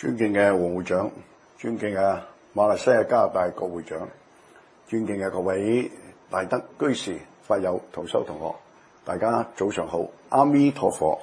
尊敬嘅黃會長，尊敬嘅馬來西亞加拿大國會長，尊敬嘅各位大德居士、法友、同修同學，大家早上好，阿彌陀佛。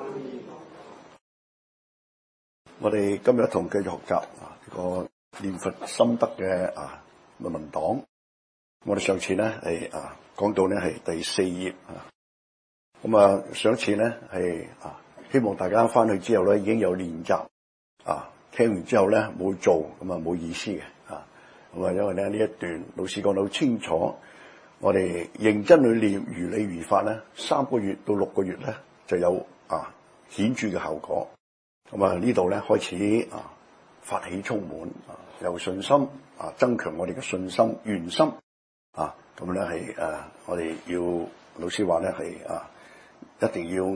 我哋今日一同繼續學習呢個念佛心得嘅文檔。我哋上次咧係講到咧係第4頁上次咧係希望大家翻去之後咧已經有練習聽完之後咧冇做咁冇意思嘅因為咧呢一段老師講得好清楚，我哋認真去念如理如法咧，3個月到6個月咧就有顯著嘅效果。呢度咧開始法喜充滿有信心增強我哋嘅信心願心咁咧係我哋要老師話咧係一定要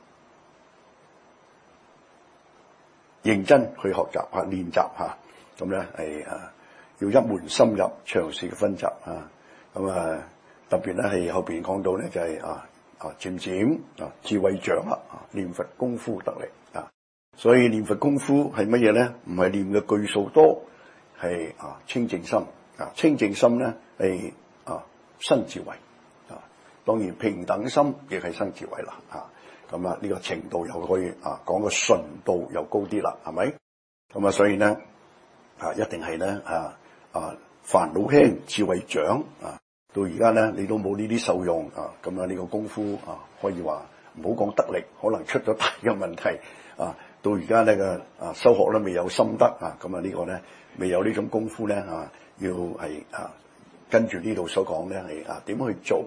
認真去學習練習咁咧係要一門深入長時嘅分習特別咧係後邊講到咧就係漸漸智慧掌握念佛功夫得力所以念佛功夫係乜嘢咧？唔係念嘅句數多，係清淨心清淨心咧係生智慧當然平等心亦係生智慧啦呢個程度又可以講個純度又高啲啦，係咪？所以咧一定係咧煩惱輕智慧長到而家咧你都冇呢啲受用呢個功夫可以話唔好講得力，可能出咗大嘅問題到而家呢個修學咧未有心得呢個咧未有呢種功夫咧要係跟住呢度所講咧係點去做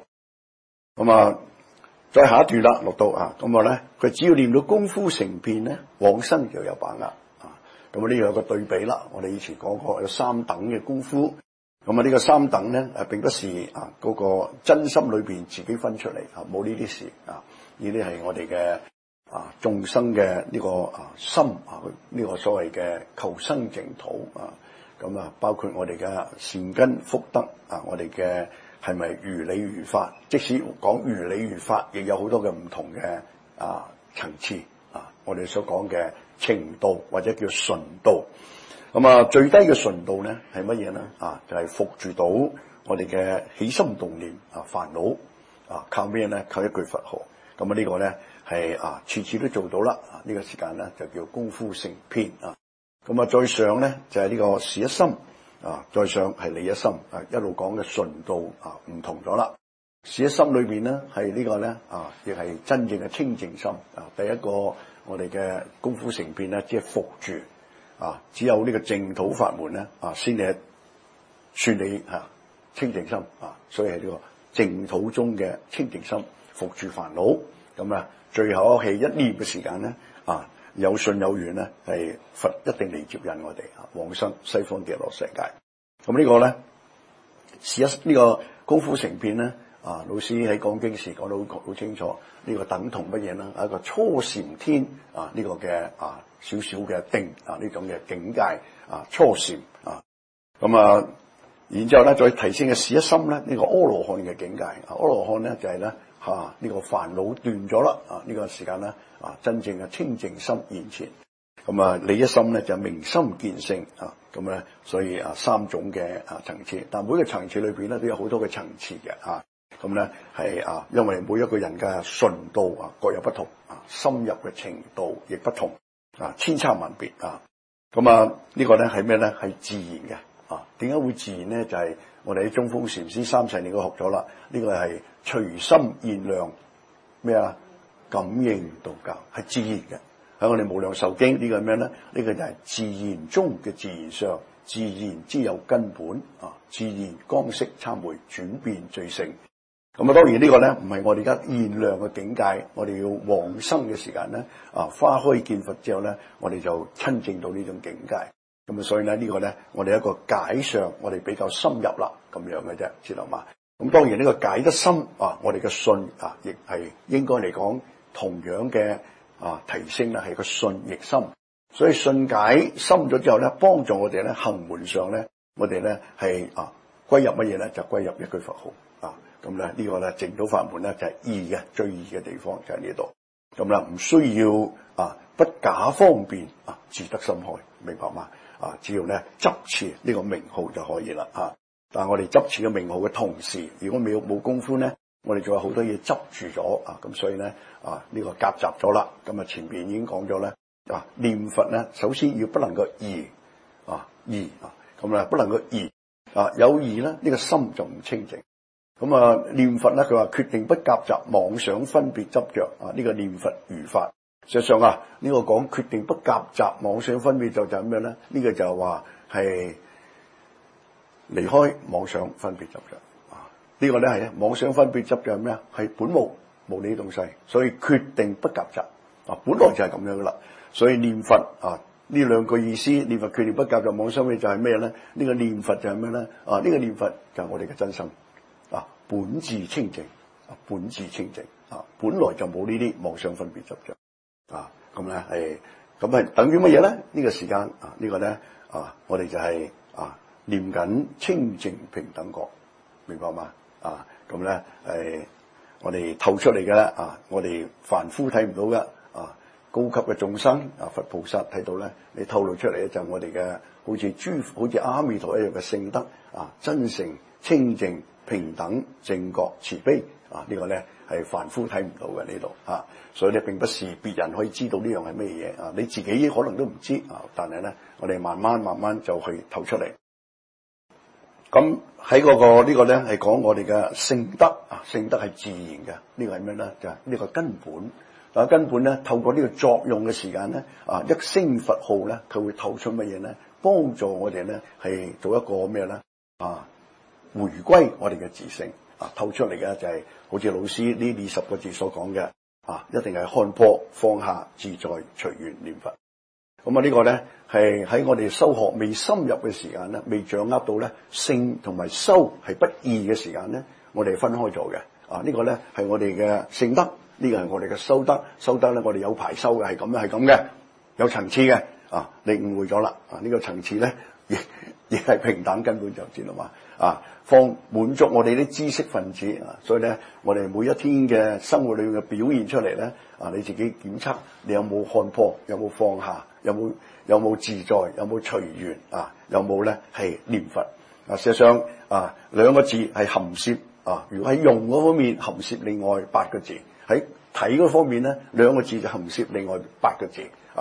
再下一段啦，落到咧佢只要念到功夫成片咧，往生就有把握呢有個對比啦。我哋以前講過有3等嘅功夫，呢個3等咧並不是嗰個真心裏邊自己分出嚟冇呢啲事呢啲係我哋嘅眾生嘅呢個心呢個所謂嘅求生淨土包括我哋嘅善根福德我哋嘅係咪如理如法？即使講如理如法，亦有好多嘅唔同嘅層次我哋所講嘅程度或者叫純度。最低嘅純度咧係乜嘢咧？就係服住到我哋嘅起心動念煩惱靠咩咧？靠一句佛號。呢個咧係次次都做到啦。呢個時間咧就叫功夫成片再上咧就係呢個事一心再上係理一心一路講嘅純度唔同咗啦。事一心裏邊咧係呢個咧亦係真正嘅清淨心第一個我哋嘅功夫成片咧即係服住只有呢個淨土法門咧先係算你清淨心所以係呢個淨土中嘅清淨心服住煩惱最後係一念嘅時間咧有信有緣咧係佛一定嚟接引我哋往生西方極樂世界。呢個咧呢個功夫成片咧老師喺講經時講到好清楚，呢個等同乜嘢呢？一個初禪天呢個嘅少少嘅定呢種嘅境界初禪然之後咧再提升嘅事一心咧呢個阿羅漢嘅境界阿羅漢咧就係咧呢個煩惱斷咗啦呢個時間咧真正嘅清淨心現前理一心咧就明心見性所以3種嘅層次，但每個層次裏邊咧都有好多嘅層次嘅係因為每一個人嘅純度各有不同深入嘅程度亦不同千差萬別呢個咧係咩咧？係自然嘅點解會自然咧？就係我哋喺中峰禪師3世你都學咗啦，呢個係隨心現量感應道教係自然嘅。喺我哋無量壽經呢個係咩咧？呢個就係自然中嘅自然相，自然之有根本自然光色參會轉變最勝。當然呢個咧唔係我哋而家現量嘅境界，我哋要往生嘅時間咧花開見佛之後咧，我哋就親證到呢種境界。所以咧呢個咧我哋一個解上我哋比較深入啦咁樣嘅啫，知道嘛？當然呢個解得深我哋嘅信亦係應該嚟講同樣嘅提升係個信亦深。所以信解深咗之後咧，幫助我哋咧行門上咧，我哋咧係歸入乜嘢咧？就歸入一句佛號呢個咧淨土法門咧就係易嘅，最易嘅地方就喺呢度。唔需要不假方便自得心開，明白嗎？只要咧執持呢個名號就可以啦。但係我哋執持嘅名號嘅同時，如果冇功夫咧，我哋仲有好多嘢執住咗咁所以咧呢個夾雜咗啦。咁前邊已經講咗咧念佛咧，首先要不能夠疑咁不能夠疑有疑咧，呢個心就唔清淨。咁念佛咧，佢話決定不夾雜妄想分別執着呢個念佛如法。實際上呢個講決定不夾雜妄想分別就係咩咧？呢個就係話係離開妄想分別執着呢個咧係妄想分別執着係咩啊？係本無理東西，所以決定不夾雜本來就係咁樣噶啦。所以念佛呢兩句意思，念佛決定不夾雜妄想分別就係咩咧？呢個念佛就係咩咧？呢個念佛就係我哋嘅真心本自清淨本自清淨本來就冇呢啲妄想分別執着咁咧係等於乜嘢咧？呢個時間呢個咧我哋就係念緊清淨平等覺，明白嘛？咁咧我哋透出嚟嘅咧我哋凡夫睇唔到嘅高級嘅眾生佛菩薩睇到咧，你透露出嚟咧就係我哋嘅好似阿彌陀一樣嘅聖德真誠清淨平等正覺慈悲呢個咧係凡夫睇唔到嘅呢度所以咧並不是別人可以知道呢樣係咩嘢你自己可能都唔知但係咧我哋慢慢就去透出嚟。咁喺嗰個呢個咧係講我哋嘅聖德聖德係自然嘅，呢個係咩咧？就係呢個根本根本咧透過呢個作用嘅時間咧一聲佛號咧，佢會透出乜嘢咧？幫助我哋咧係做一個咩咧回歸我哋嘅自性透出嚟嘅就係好似老師呢20個字所講嘅一定係看破放下自在隨緣念佛。咁呢個咧係喺我哋修學未深入嘅時間咧，未掌握到咧聖同埋修係不異嘅時間咧，我哋分開咗嘅呢個咧係我哋嘅聖德，呢個係我哋嘅修德。修德咧我哋有排修嘅，係咁嘅，有層次嘅你誤會咗啦呢個層次咧亦係平等，根本就知道嘛放滿足我哋啲知識分子所以咧我哋每一天嘅生活裏面嘅表現出嚟咧你自己檢測你有冇看破，有冇放下，有冇自在，有冇隨緣有冇咧係念佛事實上兩個字係含攝如果喺用嗰方面含攝另外8個字，喺睇嗰方面咧兩個字就含攝另外8個字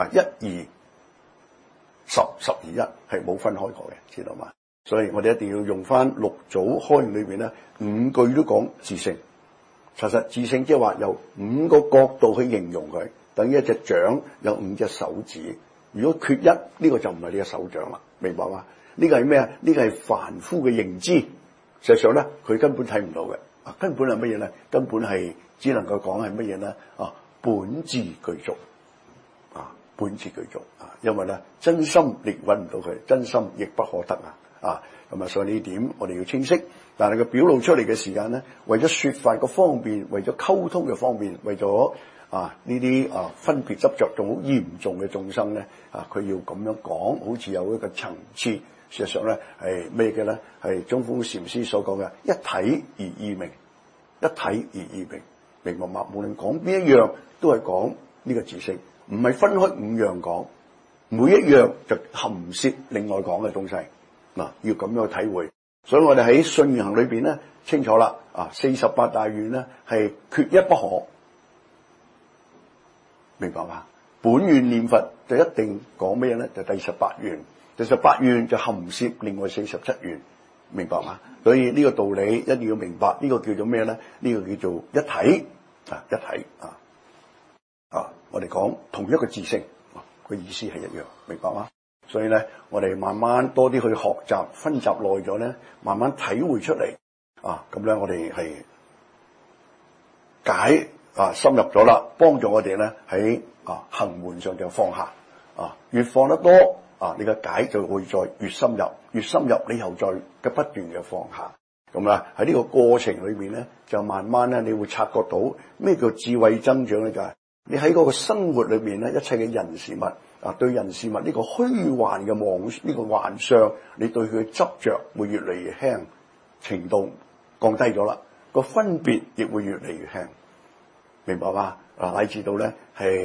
1、2、10、12、1係冇分開過嘅，知道嘛？所以我哋一定要用翻六祖開裏邊咧5句都講自性。其實自性即係話由5個角度去形容佢，等於一隻掌有5隻手指，如果缺一呢個就唔係你嘅手掌啦，明白嗎？呢個係咩啊？呢個係凡夫嘅認知，實際上咧佢根本睇唔到嘅根本係乜嘢咧？根本係只能夠講係乜嘢咧？本自具足本自具足因為咧真心亦揾唔到佢，真心亦不可得咁所以呢點我哋要清晰。但係佢表露出嚟嘅時間咧，為咗說法嘅方便，為咗溝通嘅方便，為咗呢啲分別執着仲好嚴重嘅眾生咧佢要咁樣講，好似有一個層次。事實上咧係咩嘅咧？係中峰禪師所講嘅一體而異名，一體而異名，明白嗎？無論講邊一樣都係講呢個自性，唔係分開5樣講，每一樣就含攝另外講嘅東西要咁樣去體會。所以我哋喺信願行裏邊咧清楚啦48大願咧係缺一不可，明白嗎？本願念佛就一定講咩咧？就第18願，第18願就含攝另外47願，明白嗎？所以呢個道理一定要明白，呢個叫做咩咧？呢個叫做一體一體我哋講同一個自性個意思係一樣，明白嗎？所以咧我哋慢慢多啲去學習，分集耐咗咧，慢慢體會出嚟咁咧我哋係解深入咗啦，幫助我哋咧喺行門上就放下越放得多你嘅解就會再越深入，越深入你又再嘅不斷嘅放下。咁喺呢個過程裏面咧，就慢慢咧你會察覺到咩叫智慧增長咧？就係你喺嗰個生活裏面咧，一切嘅人事物對人事物呢個虛幻嘅妄呢個幻象，你對佢嘅執着會越嚟越輕，程度降低咗啦，個分別亦會越嚟越輕，明白嗎？乃至到咧係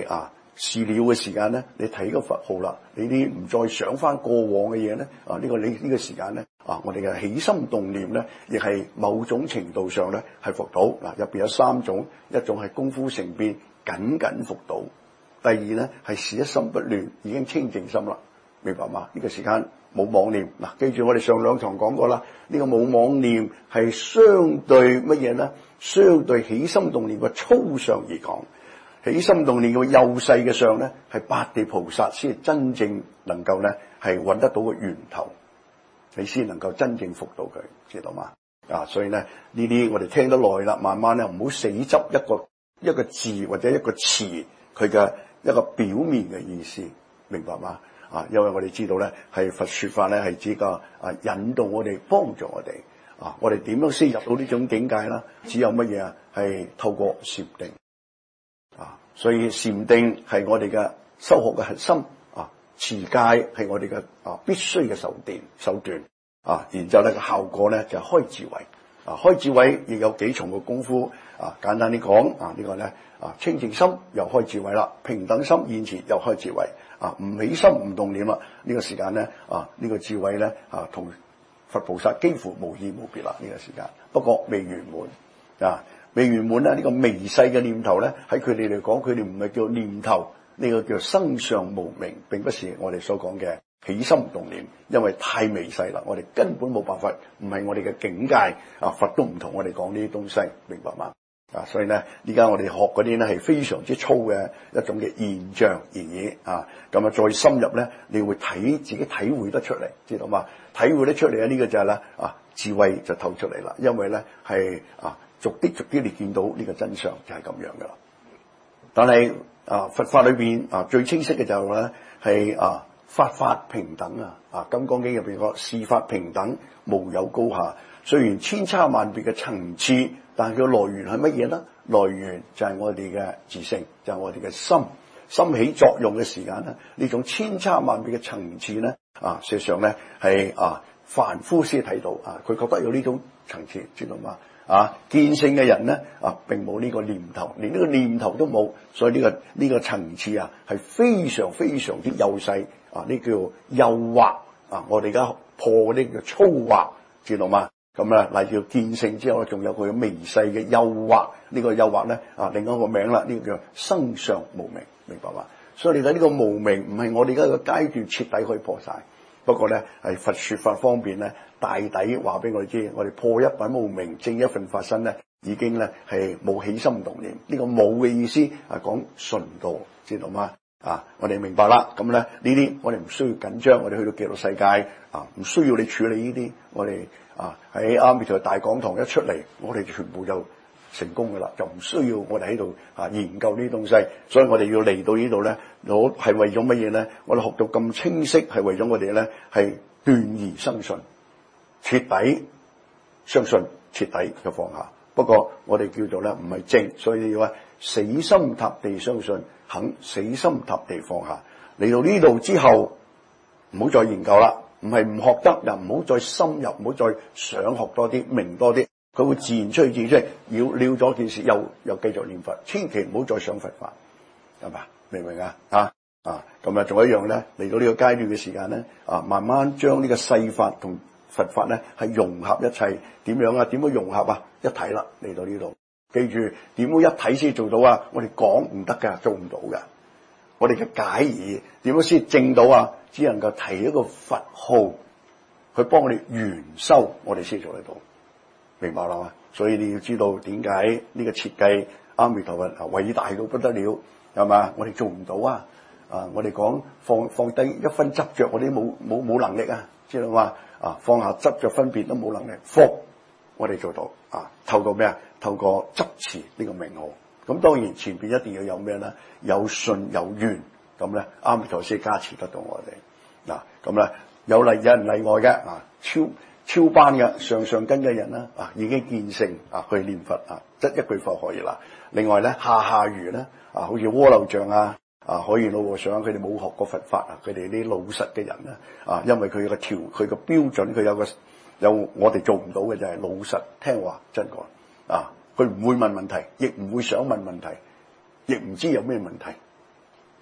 事了嘅時間咧，你睇個佛號啦，你啲唔再想翻過往嘅嘢咧，呢個時間咧，我哋嘅起心動念咧，亦係某種程度上咧係復到。入邊有3種，一種係功夫成變，緊緊復到；第二咧係事一心不亂，已經清淨心啦，明白嘛？呢個時間冇妄念。記住我哋上2堂講過啦，呢個冇妄念係相對乜嘢咧？相對起心動念嘅粗相而講。起心動念嘅幼細嘅相咧，係八地菩薩先係真正能夠咧係揾得到個源頭，你先能夠真正服到佢，知道嘛？所以咧呢啲我哋聽得耐啦，慢慢咧唔好死執一個字或者一個詞佢嘅一個表面嘅意思，明白嗎？因為我哋知道咧係佛說法咧係指個引導我哋，幫助我哋我哋點樣先入到呢種境界啦？只有乜嘢係透過禪定。所以禪定係我哋嘅修學嘅核心持戒係我哋嘅必須嘅手段然之後咧個效果咧就係開智慧開智慧亦有幾重嘅功夫簡單啲講呢個咧清淨心又開智慧啦，平等心現前又開智慧唔起心唔動念啦，呢個時間咧呢個智慧咧同佛菩薩幾乎無異無別啦，呢個時間不過未圓滿未圓滿呢個微細嘅念頭咧，喺佢哋嚟講，佢哋唔係叫念頭，呢個叫生相無明，並不是我哋所講嘅起心動念，因為太微細啦，我哋根本冇辦法，唔係我哋嘅境界佛都唔同我哋講呢啲東西，明白嗎？所以咧，依家我哋學嗰啲咧係非常之粗嘅一種嘅現象而已咁再深入咧，你會自己體會得出嚟，知道嘛？體會得出嚟呢個就係咧智慧就透出嚟啦，因為咧係逐啲你見到呢個真相就係咁樣噶啦。但係佛法裏邊最清晰嘅就係咧係法平等金剛經入邊講事法平等，無有高下。雖然千差萬別嘅層次，但係佢來源係乜嘢咧？來源就係我哋嘅自性，就係我哋嘅心起作用嘅時間咧。呢種千差萬別嘅層次咧事實上咧係凡夫先睇到佢覺得有呢種層次，知道嘛？見性嘅人咧並冇呢個念頭，連呢個念頭都冇，所以呢個層次係非常非常之幼細呢叫幼惑我哋而家破嗰啲叫粗惑，知道嘛？咁例如見性之後仲有佢微細嘅幼惑，呢個幼惑咧另一個名啦，呢個叫生相無明，明白嘛？所以你睇呢個無明唔係我哋而家個階段徹底可以破晒。不過咧，係佛說法方面咧，大抵話俾我哋知，我哋破一品無明，正一分法身咧，已經咧係冇起心動念。呢個冇嘅意思講純道，知道嗎？我哋明白啦。咁咧呢啲我哋唔需要緊張，我哋去到極樂世界唔需要你處理呢啲。我哋喺阿彌陀大講堂一出嚟，我哋全部就成功噶啦，就唔需要我哋喺度研究呢啲東西。所以我哋要嚟到呢度咧，我係為咗乜嘢咧？我哋學到咁清晰，係為咗我哋咧係斷疑生信，徹底相信，徹底嘅放下。不過我哋叫做咧唔係正，所以你要話死心塌地相信，肯死心塌地放下。嚟到呢度之後，唔好再研究啦，唔係唔學得，又唔好再深入，唔好再想學多啲，明多啲。佢會自然出去，要了咗件事，又繼續念佛，千祈唔好再想佛法，係嘛？明唔明咁仲有一樣咧，嚟到呢個階段嘅時間咧，慢慢將呢個世法同佛法咧係融合一齊。點樣點樣融合一體啦，嚟到呢度，記住點樣一體先做到我哋講唔得㗎，做唔到㗎。我哋嘅解義點樣先證到只能夠提一個佛號，去幫我哋圓修，我哋先做得到。明白啦嘛？所以你要知道點解呢個設計阿彌陀佛偉大到不得了，係嘛？我哋做唔到我哋講放低一分執着，我哋冇能力知道嘛？放下執着分別都冇能力，福我哋做到透過咩透過執持呢個名號。咁當然前邊一定要有咩咧？有信有願，咁咧阿彌陀先加持得到我哋咁咧有人例外嘅超班嘅上根嘅人已經見性去念佛即一句佛可以啦。另外咧下愚咧好似窩樓像可以老和尚，佢哋冇學過佛法佢哋啲老實嘅人因為佢個標準，佢有我哋做唔到嘅就係老實聽話真講佢唔會問問題，亦唔會想問問題，亦唔知有咩問題，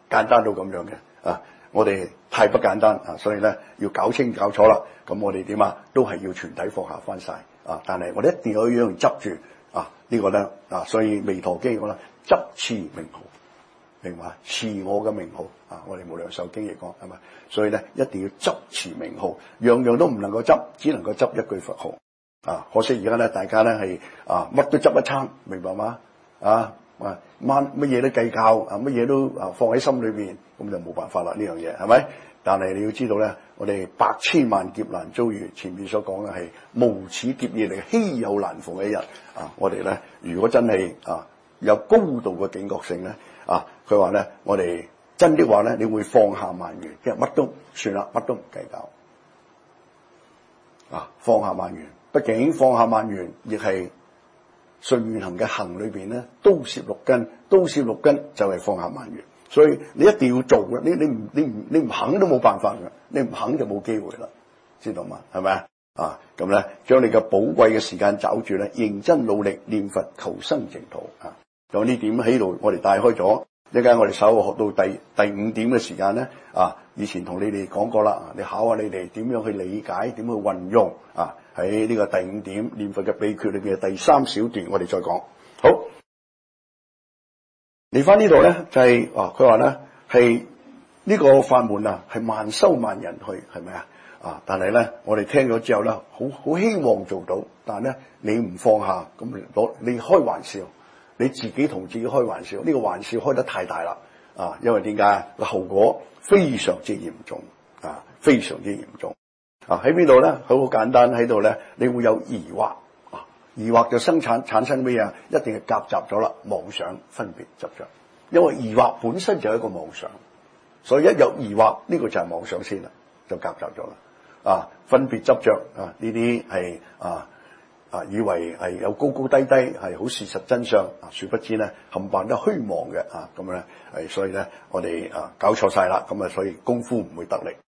簡單到咁樣嘅啊！我哋太不簡單啊，所以咧要搞清搞楚啦。咁我哋點啊？都係要全體放下翻晒啊！但係我哋一定要有樣執住啊！呢個咧啊，所以彌陀經講啦，執持名號，明嘛？持我嘅名號啊！我哋無量壽經亦講係咪？所以咧一定要執持名號，樣樣都唔能夠執，只能夠執一句佛號啊！可惜而家咧，大家咧係啊乜都執一餐，明白嗎？乜嘢都計較啊，乜嘢都放喺心裏邊，咁就冇辦法啦呢樣嘢係咪？但係你要知道咧，我哋百千萬劫難遭遇，前面所講嘅係無始劫以嚟稀有難逢嘅一日啊！我哋咧如果真係有高度嘅警覺性咧佢話咧，我哋真的話咧，你會放下萬緣，即係乜都算啦，乜都唔計較放下萬緣。畢竟放下萬緣亦係順願行嘅行裏邊咧，都攝六根，都攝六根就係放下萬緣。所以你一定要做嘅，你唔肯都冇辦法嘅，你唔肯就冇機會啦，知道嗎？係咪咁咧，將你嘅寶貴嘅時間找住咧，認真努力念佛求生淨土啊！有呢點喺度，我哋帶開咗。一陣間我哋稍後學到第五點嘅時間咧以前同你哋講過啦，你考下你哋點樣去理解，點去運用喺呢個第五點念佛嘅秘訣裏邊嘅第三小段，我哋再講。好，嚟翻呢度咧就係佢話咧係呢個法門係萬修萬人去，係咪但係咧我哋聽咗之後咧，好希望做到，但係咧你唔放下，咁你開玩笑。你自己同自己開玩笑，呢個玩笑開得太大啦因為點解個後果非常之嚴重非常之嚴重喺邊度咧？好簡單，喺度咧，你會有疑惑疑惑就產生咩啊？一定係夾雜咗啦，妄想、分別、執着。因為疑惑本身就係一個妄想，所以一有疑惑，呢個就係妄想先啦，就夾雜咗啦分別、執着呢啲係以為係有高高低低，係好事實真相殊不知咧冚唪唥都虛妄嘅咁咧所以咧我哋搞錯晒啦，咁所以功夫唔會得力。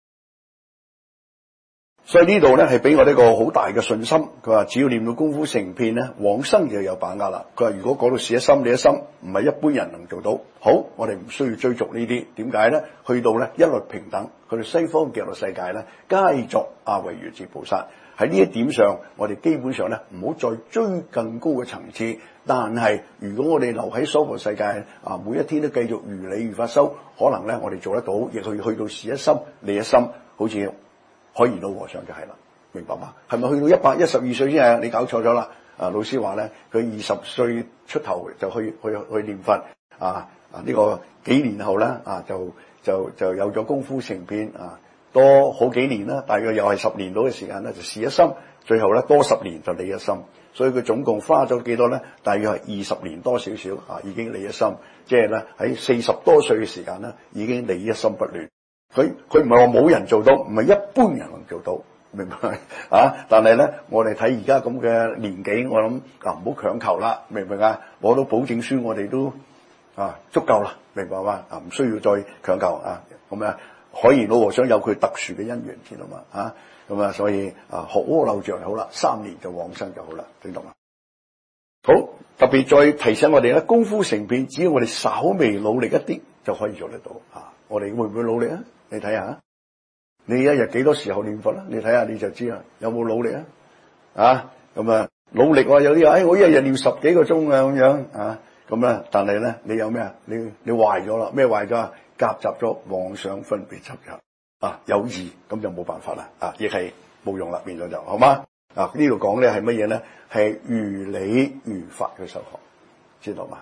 所以呢度咧係俾我哋一個好大嘅信心。佢話只要念到功夫成片咧，往生就有把握啦。佢話如果講到事一心、理一心，唔係一般人能做到。好，我哋唔需要追逐呢啲。點解咧？去到咧一律平等，去到西方極樂世界咧，皆作唯如是菩薩。喺呢一點上，我哋基本上咧唔好再追更高嘅層次。但係如果我哋留喺娑婆世界每一天都繼續如理如法修，可能咧我哋做得到，亦去到事一心、理一心，好似海賢老和尚就係啦，明白嗎？係咪去到112歲先係？你搞錯咗啦！老師話咧，佢20歲出頭就去念佛呢個幾年後咧就有咗功夫成片多好幾年啦，大約又係10年到嘅時間咧，就事一心，最後咧多10年就理一心，所以佢總共花咗幾多咧？大約係20年多少少已經理一心，即係咧喺40多歲嘅時間咧，已經理一心不亂。佢唔係話冇人做到，唔係一般人能做到，明白但係咧，我哋睇而家咁嘅年紀，我諗唔好強求啦，明唔明攞到保證書，我哋都足夠啦，明白嘛？唔需要再強求咁海賢老和尚有佢特殊嘅因緣，知道嘛？咁所以學阿耨就好啦，3年就往生就好啦，聽懂嘛？好，特別再提醒我哋咧，功夫成片，只要我哋稍微努力一啲，就可以做得到我哋會唔會努力你睇下，你一日幾多時候念佛啦？你睇下你就知啦，有冇努力咁努力有啲我一日念10幾個鐘咁樣咁但係咧你有咩你壞咗啦？咩壞咗？夾雜咗妄想、分別、執着有義，咁就冇辦法啦亦係冇用啦，變咗就好嗎？呢度講咧係乜嘢咧？係如理如法嘅修學，知道嗎？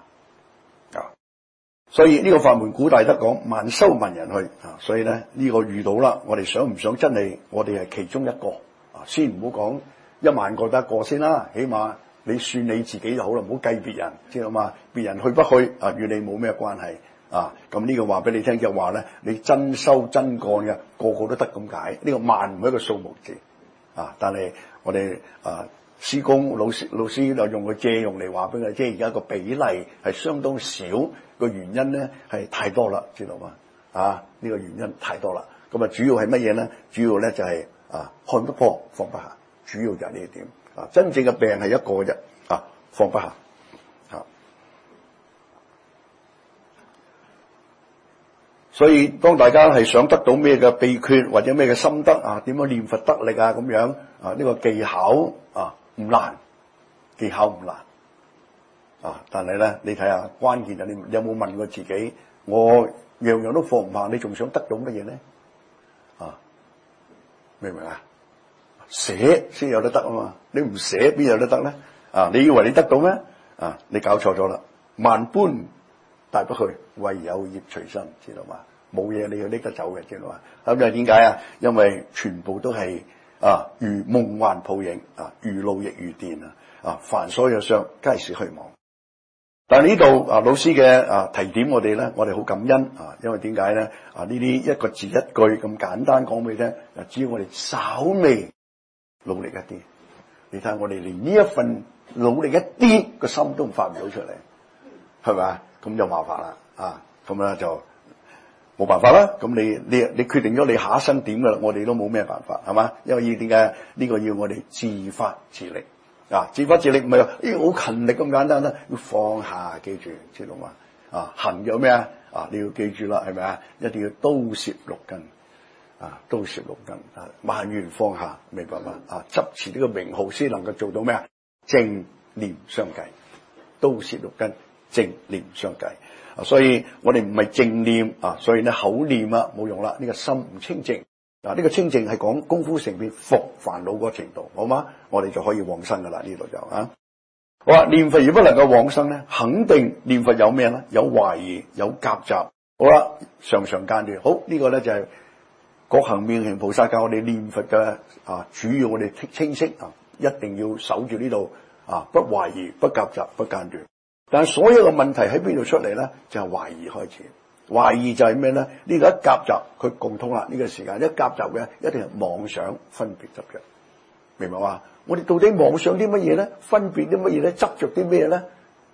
所以呢個法門古大德講萬修萬人去所以咧呢個遇到啦，我哋想唔想真係我哋係其中一個先唔好講1萬個得一個先啦，起碼你算你自己就好啦，唔好計別人，知道嘛？別人去不去與你冇咩關係咁呢個話俾你聽就話咧，你真修真幹嘅個個都得咁解。呢個萬唔係一個數目字但係我哋師公老師就用個借用嚟話俾佢，即係而家個比例係相當少，個原因咧係太多啦，知道嘛？呢個原因太多啦。咁主要係乜嘢咧？主要咧就係看不破放不下，主要就係呢一點真正嘅病係一個啫放不下。 所以當大家係想得到咩嘅秘訣或者咩嘅心得啊，點樣念佛得力啊咁樣啊，呢個技巧啊唔難，技巧唔難啊，但係咧你睇下關鍵就你有冇問過自己，我樣樣都放唔下，你仲想得到乜嘢咧？啊，明唔明啊？捨先有得得啊嘛，你唔捨邊有得得咧？啊，你以為你得到咩？啊，你搞錯咗啦！萬般帶不去，唯有業隨身，知道嘛？冇嘢你要拎得走嘅，知道嘛？咁就點解啊？因為全部都係如夢幻泡影啊，如露亦如電啊！凡所有相，皆是虛妄。但係呢度老師嘅提點我哋咧，我哋好感恩啊！因為點解咧？呢啲一個字一句咁簡單講俾你聽，只要我哋稍微努力一啲，你睇下我哋連呢一份努力一啲個心都發唔到出嚟，係咪啊？咁就麻煩啦啊！咁咧就冇辦法啦。咁你決定咗你下一生點噶啦，我哋都冇咩辦法，係嘛？因為點解呢個要我哋自發自力啊？自發自力唔係話好勤力咁簡單啦，要放下，記住知道嘛？行有咩啊？你要記住啦，係咪啊？一定要刀攝六根刀攝六根萬緣放下，明白嘛？執持呢個名號先能夠做到咩啊？正念相繼，刀攝六根，正念相繼。所以我哋唔係正念所以咧口念冇用啦。呢個心唔清淨呢個清淨係講功夫成片伏煩惱嗰個程度，好嗎？我哋就可以往生噶啦。呢度就好啦。念佛如果能夠往生咧，肯定念佛有咩咧？有懷疑，有夾雜。好啦，常常間斷。好，呢個咧就係覺行妙行菩薩教我哋念佛嘅主要我哋清晰一定要守住呢度不懷疑，不夾雜，不間斷。但係所有嘅問題喺邊度出嚟咧？就係懷疑開始。懷疑就係咩咧？呢個一夾雜佢共通啦。呢個時間一夾雜嘅一定係妄想、分別、執着，明白嘛？我哋到底妄想啲乜嘢咧？分別啲乜嘢咧？執着啲咩咧？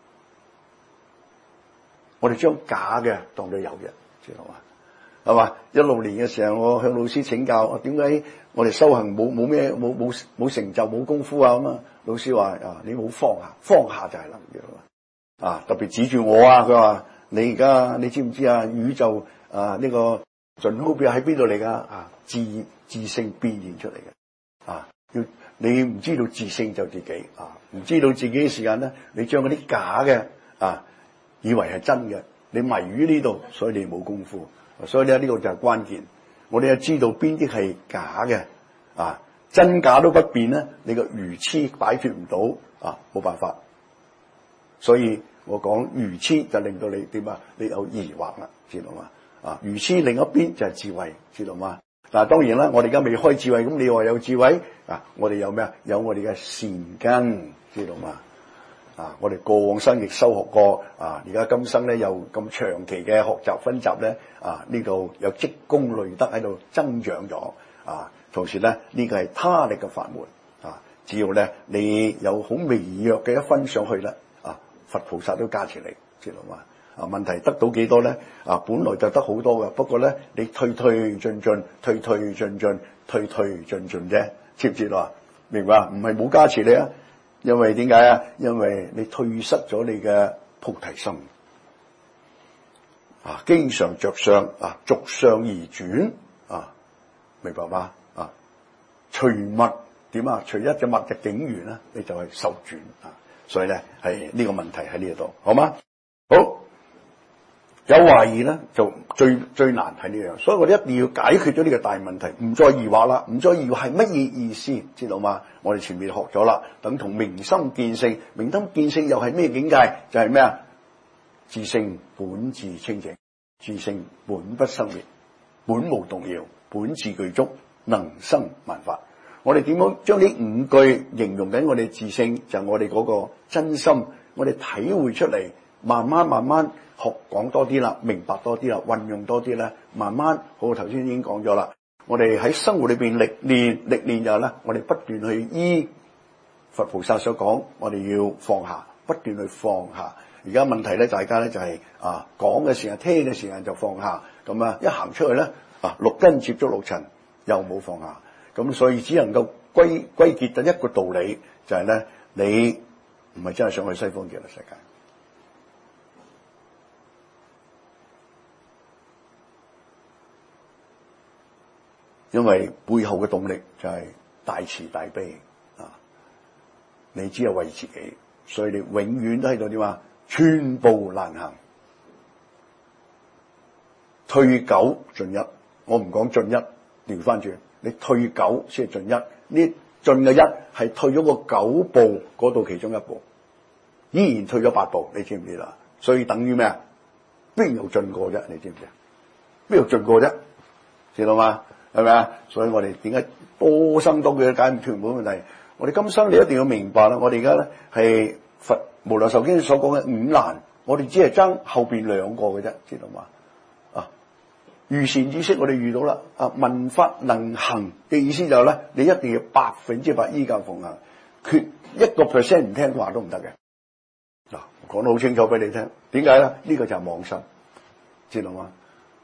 我哋將假嘅當咗有嘅，知道嘛？係嘛？16年嘅時候，我向老師請教，點解我哋修行冇成就冇功夫咁啊？老師話你好放下，放下就係啦，知道嘛？特別指住我佢話你而家你知唔知宇宙呢個盡好表喺邊度嚟噶？自性變現出嚟嘅要你唔知道自性就自己唔知道自己嘅時間咧，你將嗰啲假嘅以為係真嘅，你迷於呢度，所以你冇功夫。所以咧呢個就係關鍵，我哋要知道邊啲係假嘅真假都不變咧，你個愚痴擺脫唔到冇辦法。所以我講愚痴就令到你點啊？你有疑惑啦，知道嘛？愚痴另一邊就係智慧，知道嘛？但係當然啦，我哋而家未開智慧，咁你話有智慧我哋有咩啊？有我哋嘅善根，知道嘛？我哋過往生亦修學過而家今生咧又咁長期嘅學習分集咧呢度有積功累德喺度增長咗同時咧呢個係他力嘅法門只要咧你有好微弱嘅一分上去咧佛菩薩都加持你，知道嘛？問題得到幾多咧？本來就得好多嘅，不過咧你退退進進，退退進進，退退進進啫，知唔知道？明白？唔係冇加持你因為點解因為你退失咗你嘅菩提心經常着相逐相而轉明白嗎？隨物點隨一隻物嘅境緣咧，你就係受轉所以咧係呢個問題喺呢度，好嗎？好，有懷疑咧就最難係呢樣，所以我哋一定要解決咗呢個大問題，唔再疑惑啦，唔再疑惑係乜嘢意思，知道嗎？我哋前面學咗啦，等同明心見性，明心見性又係咩境界？就係咩啊？自性本自清淨，自性本不生滅，本無動搖，本自具足，能生萬法。我哋點樣將呢5句形容緊我哋自性，就係我哋嗰個真心，我哋體會出嚟，慢慢學講多啲啦，明白多啲啦，運用多啲啦，慢慢好，頭先已經講咗啦。我哋喺生活裏邊歷練就係咧，我哋不斷去依佛菩薩所講，我哋要放下，不斷去放下。而家問題咧，大家咧就係講嘅時間、聽嘅時間就放下，咁一行出去咧六根接觸六塵又冇放下。咁所以只能夠歸結到一個道理，就係咧，你唔係真係想去西方極樂世界。 因為背後嘅動力就係大慈大悲啊！你只係為自己，所以你永遠都喺度點啊？寸步難行，退九進一。我唔講進一，調翻轉，你退九先係進一。呢進嘅一係退咗個9步嗰度其中一步，依然退咗8步，你知唔知啦？所以等於咩啊？邊有進過啫？你知唔知啊？邊有進過啫？知道嗎？係咪啊？所以我哋點解多生多嘅解唔脫唔到問題？我哋今生你一定要明白啦。我哋而家咧係佛無量壽經所講嘅5難，我哋只係爭後邊2個嘅啫，知道嗎？啊，遇善知識我哋遇到啦。啊，聞法能行嘅意思就係咧，你一定要100%依教奉行，缺1% 唔聽話都唔得嘅。嗱，講得好清楚俾你聽，點解咧？呢個就係妄心，知道嗎？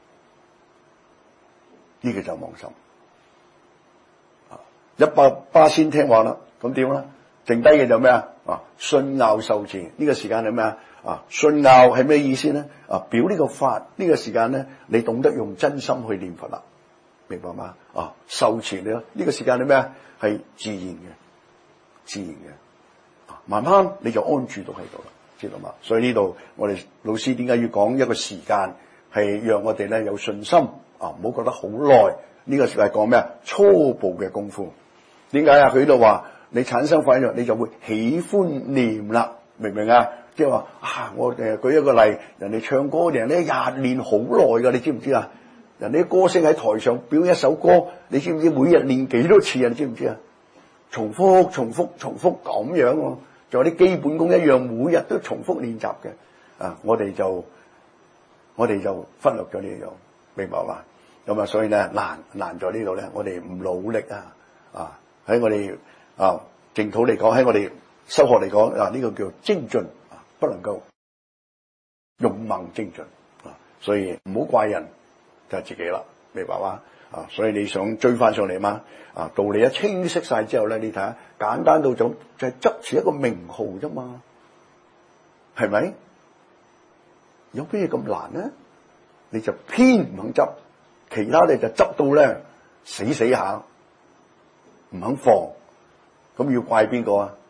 呢個就係妄心。100%聽話啦，咁點咧？剩低嘅就咩啊？啊，信拗受持呢個時間係咩啊？啊，信拗係咩意思咧？啊，表呢個法呢個時間咧，你懂得用真心去念佛啦，明白嗎？啊，受持你咯，呢個時間係咩啊？係自然嘅，自然嘅，啊，慢慢你就安住到喺度啦，知道嗎？所以呢度我哋老師點解要講一個時間，係讓我哋咧有信心啊，唔好覺得好耐。呢個係講咩啊？初步嘅功夫。點解啊？佢呢度話你產生反應，你就會喜歡念啦，明唔明啊？即係話啊，我舉一個例，人哋唱歌嘅人咧廿年好耐噶，你知唔知啊？人哋歌星喺台上表演一首歌，你知唔知每日練幾多次啊？你知唔知啊？重複咁樣喎，仲有啲基本功一樣，每日都重複練習嘅。啊，我哋就忽略咗呢樣，明白嘛？咁啊，所以咧難在呢度咧，我哋唔努力啊！喺我哋淨土嚟講，喺我哋修學嚟講啊，呢個叫精進啊，不能夠勇猛精進啊，所以唔好怪人，就係自己啦，明白嘛？啊，所以你想追翻上嚟嘛？啊，道理一清晰晒之後咧，你睇下簡單到就係執持一個名號啫嘛，係咪？有咩咁難呢？你就偏唔肯執，其他你就執到咧死下。唔肯放，咁要怪邊個啊？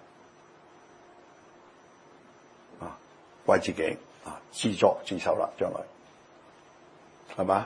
啊，怪自己啊，自作自受啦，將來係嘛？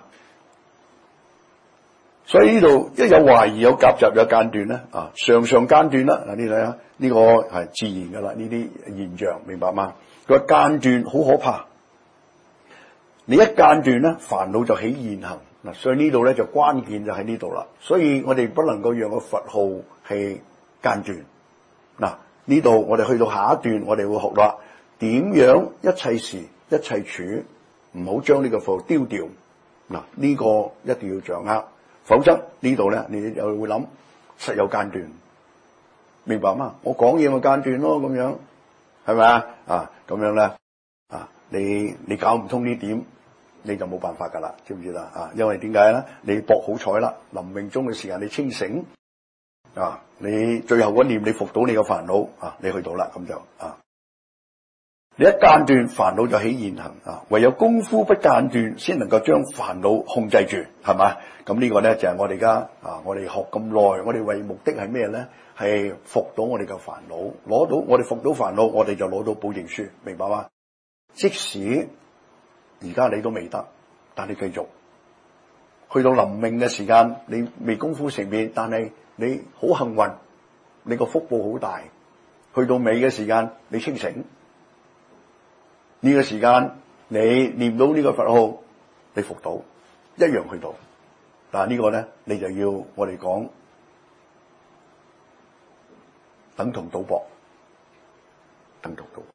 所以呢度一有懷疑、有夾雜、有間斷咧，啊，常間斷啦。嗱，你睇下呢個係自然噶啦，呢啲現象明白嗎？佢話間斷好可怕，你一間斷咧，煩惱就起現行。嗱，所以呢度咧就關鍵就喺呢度啦。所以我哋不能夠讓個佛號係間斷。嗱，呢度我哋去到下一段，我哋會學啦，點樣一切時一切處唔好將呢個佛號丟掉。嗱，呢個一定要掌握，否則呢度咧你又會諗實有間斷，明白嗎？我講嘢咪間斷咯，咁樣係咪啊？啊，咁樣咧啊，你搞唔通呢點，你就冇辦法噶啦，知唔知啦？啊，因為點解咧？你搏好彩啦，臨命終嘅時間你清醒啊，你最後嗰念你服到你個煩惱啊，你去到啦，咁就啊，你一間斷煩惱就起現行啊，唯有功夫不間斷，先能夠將煩惱控制住，係嘛？咁呢個咧就係我哋而家啊，我哋學咁耐，我哋為目的係咩咧？係服到我哋嘅煩惱，攞到我哋服到煩惱，我哋就攞到保證書，明白嗎？即使而家你都未得，但你繼續去到臨命嘅時間，你未功夫成片，但係你好幸運，你個福報好大，去到尾嘅時間你清醒，呢個時間你念到呢個佛號，你服到一樣去到，但係呢個咧你就要我哋講等同賭博，等同賭博。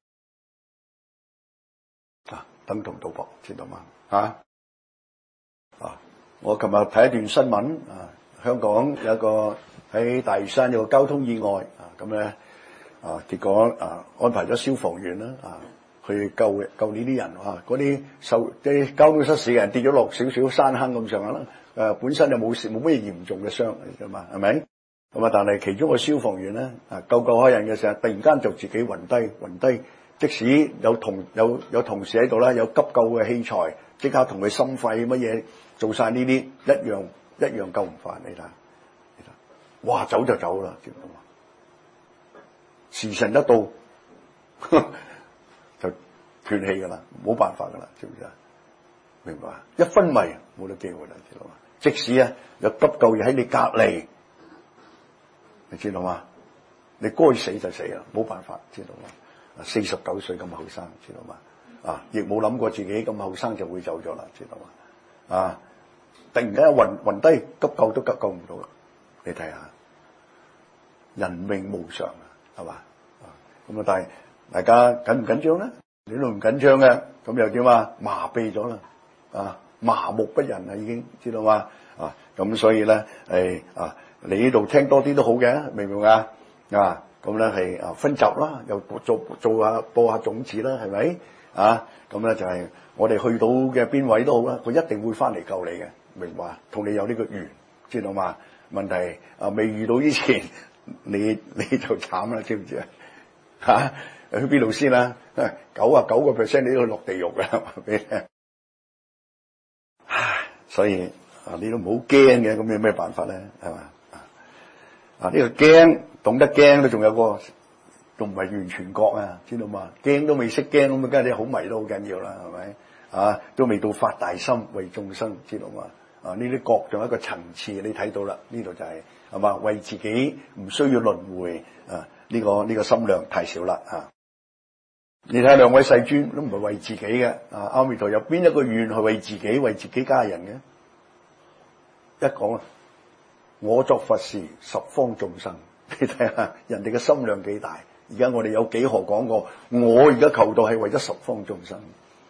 等同賭博，知道嗎？我琴日睇一段新聞啊，香港有一個喺大嶼山有個交通意外啊，咁咧結果安排咗消防員啦去救呢啲人啊，嗰啲啲交通失事嘅人跌咗落少少山坑咁上下啦，本身就冇咩嚴重嘅傷㗎嘛，係咪？咁啊，但係其中個消防員咧救開人嘅時候，突然間就自己暈低。即使有同事喺度啦，有急救嘅器材，即刻同佢心肺乜嘢做晒呢啲，一一樣救唔翻。你睇，哇，走就走啦，知道嘛？時辰一到就斷氣噶啦，冇辦法噶啦，知唔知啊？明白啊？一昏迷冇得機會啦，知道嘛？即使啊有急救嘢喺你隔離，你知道嘛？你該死就死啦，冇辦法，知道嘛？49歲咁後生，知道嘛？亦冇諗過自己咁後生就會走咗啦，知道嘛？突然間暈低，急救都急救唔到啦。你睇下，人命無常啊，係嘛？咁啊，但係大家緊唔緊張咧？你都唔緊張嘅，咁又點啊？麻痹咗啦，麻木不仁啊，已經知道嘛？咁所以咧你呢度聽多啲都好嘅，明唔明啊？咁咧係分集啦，又做下播下種子啦，係咪？咁咧就係我哋去到嘅邊位都好啦，佢一定會翻嚟救你嘅，明白？同你有呢個緣，知道嘛？問題未遇到之前，你就慘啦，知唔知啊？去邊度先啦？99%你都去落地獄嘅，話俾你聽。所以你都唔好驚嘅，咁有咩辦法咧？係嘛？呢個驚，懂得驚都仲有個。仲唔係完全覺啊，知道嘛？驚都未識驚，咁啊，梗係你好迷都好緊要啦，係咪？都未到發大心為眾生，知道嘛？呢啲覺仲有一個層次，你睇到啦，呢度就係嘛？為自己唔需要輪迴呢個心量太少啦你睇下兩位世尊都唔係為自己嘅阿彌陀有邊一個願係為自己為自己家人嘅？一講我作佛事十方眾生，你睇下人哋嘅心量幾大。而家我哋有幾何講過，我而家求道係為咗十方眾生。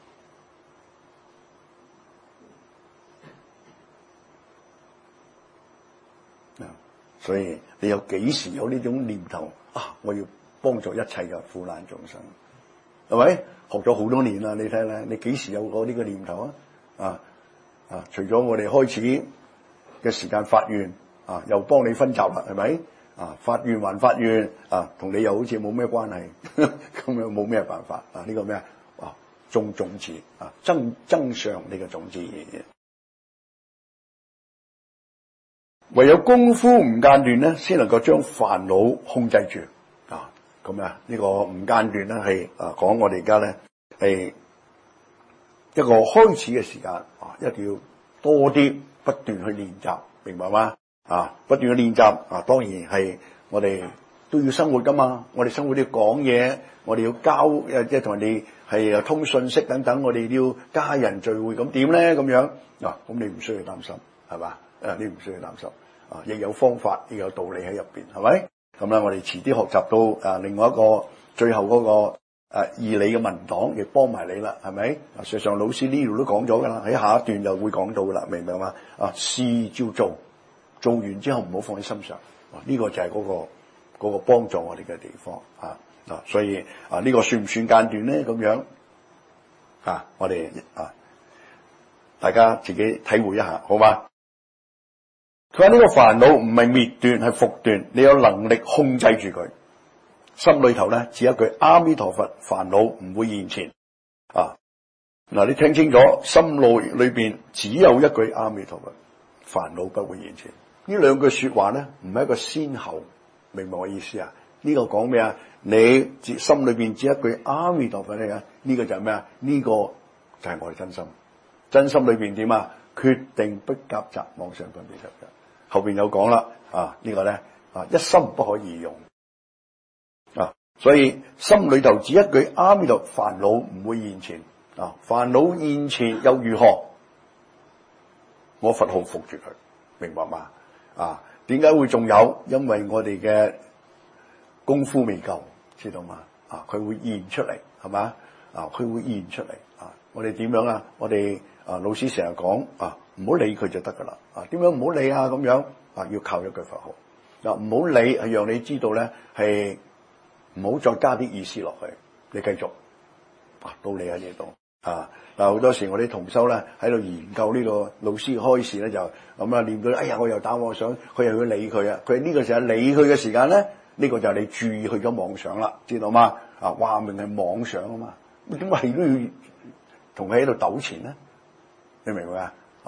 所以你有幾時有呢種念頭我要幫助一切嘅苦難眾生，係咪？學咗好多年啦，你睇咧，你幾時有過呢個念頭除咗我哋開始嘅時間發願又幫你分集啦，係咪？發願還發願同你又好似冇咩關係，咁樣冇咩辦法呢個咩種種子增上你嘅種子。唯有功夫唔間斷咧，先能夠將煩惱控制住咁呢個唔間斷咧係講我哋而家咧係一個開始嘅時間一定要多啲不斷去練習，明白嗎？不斷嘅練習當然係我哋都要生活噶嘛，我哋生活都要講嘢，我哋要交即係同人哋係通訊息等等，我哋要家人聚會，咁點咧？咁樣咁你唔需要擔心，係嘛？你唔需要擔心亦有方法，亦有道理喺入邊，係咪？咁咧，我哋遲啲學習到另外一個最後嗰個義理嘅文檔，亦幫埋你啦，係咪？事實上老師呢度都講咗噶啦，喺下一段就會講到噶啦，明唔明嘛？事照做。做完之後唔好放喺心上，呢個就係嗰個幫助我哋嘅地方所以呢個算唔算間斷咧？咁樣我哋大家自己體會一下，好嗎？佢話呢個煩惱唔係滅斷，係復斷，你有能力控制住佢。心裏頭咧只一句阿彌陀佛，煩惱唔會現前你聽清楚，心裏邊只有一句阿彌陀佛，煩惱不會現前。呢兩句說話咧，唔係一個先後，明白我意思啊？呢個講咩啊？你心裏邊只一句阿彌陀佛咧，呢個就係咩啊？呢個就係我哋真心。真心裏邊點啊？決定不夾雜妄想分別執着。後邊有講啦，呢個咧一心不可二用所以心裏頭只一句阿彌陀佛，煩惱唔會現前煩惱現前又如何？我佛號伏住佢，明白嗎？點解會仲有？因為我哋嘅功夫未夠，知道嗎？佢會現出嚟，係嘛？佢會現出嚟我哋點樣啊？我哋老師成日講唔好理佢就得噶啦。點樣唔好理咁樣要靠一句佛號唔好理係讓你知道咧，係唔好再加啲意思落去。你繼續到你喺呢度好多時我啲同修咧喺度研究呢個老師開示咧，就咁念到哎呀我又打妄想，佢又要理佢佢呢個時候理佢嘅時間咧，呢個就係你注意去咗妄想啦，知道嗎？話明係妄想啊嘛，點解係都要同佢喺度糾纏咧？你明唔明啊？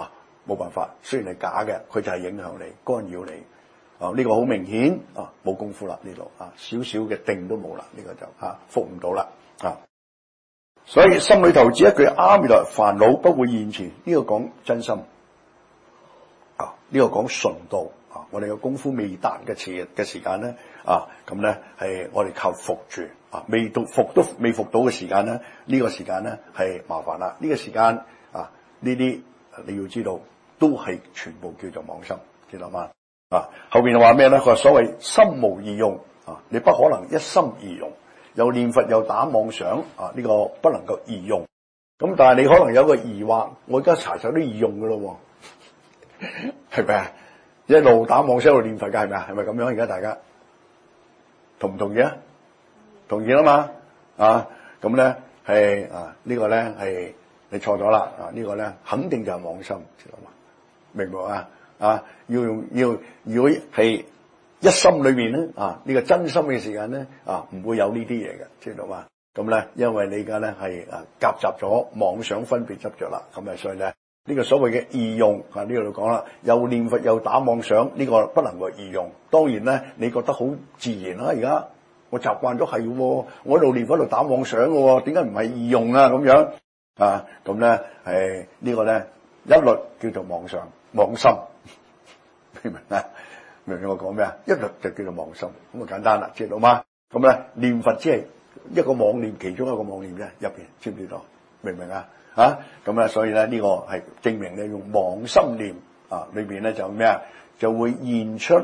冇辦法，雖然係假嘅，佢就係影響你、干擾你。呢個好明顯冇功夫啦，呢度少少嘅定都冇啦，呢個就服唔到啦所以心裏頭只一句阿彌陀，煩惱不會現前，呢個講真心呢個講純道我哋嘅功夫未達嘅時間咧咁咧係我哋靠服住未服到嘅時間咧，呢個時間咧係麻煩啦。呢個時間呢啲你要知道都係全部叫做妄心，知道嗎？後邊話咩咧？佢話所謂心無二用你不可能一心二用，又念佛又打妄想呢個不能夠二用。咁但係你可能有個疑惑，我而家查實都二用噶咯，係咪啊？一路打妄想一路念佛噶，係咪啊？係咪咁樣？而家大家同唔同意啊？同意啦嘛咁咧係呢個咧係你錯咗啦呢個咧肯定就係妄心，知道嘛？明白要如果係一心裏面咧呢個真心嘅時間咧唔會有呢啲嘢嘅，知道嘛？咁咧因為你而家咧係夾雜咗妄想分別執着啦，咁所以咧呢個所謂嘅二用呢度講啦，又念佛又打妄想，呢個不能夠二用。當然咧你覺得好自然而家我習慣咗係我喺度念佛度打妄想嘅點解唔係二用咁樣咁咧係呢個咧一律叫做妄想妄心，明唔明啊？明唔明我講咩啊？一律就叫做妄心，咁簡單啦，知道嗎？咁咧念佛只係一個妄念，其中一個妄念啫，入邊知唔知道？明唔明啊？咁咧所以咧呢個係證明你用妄心念裏邊咧就咩啊？就會現出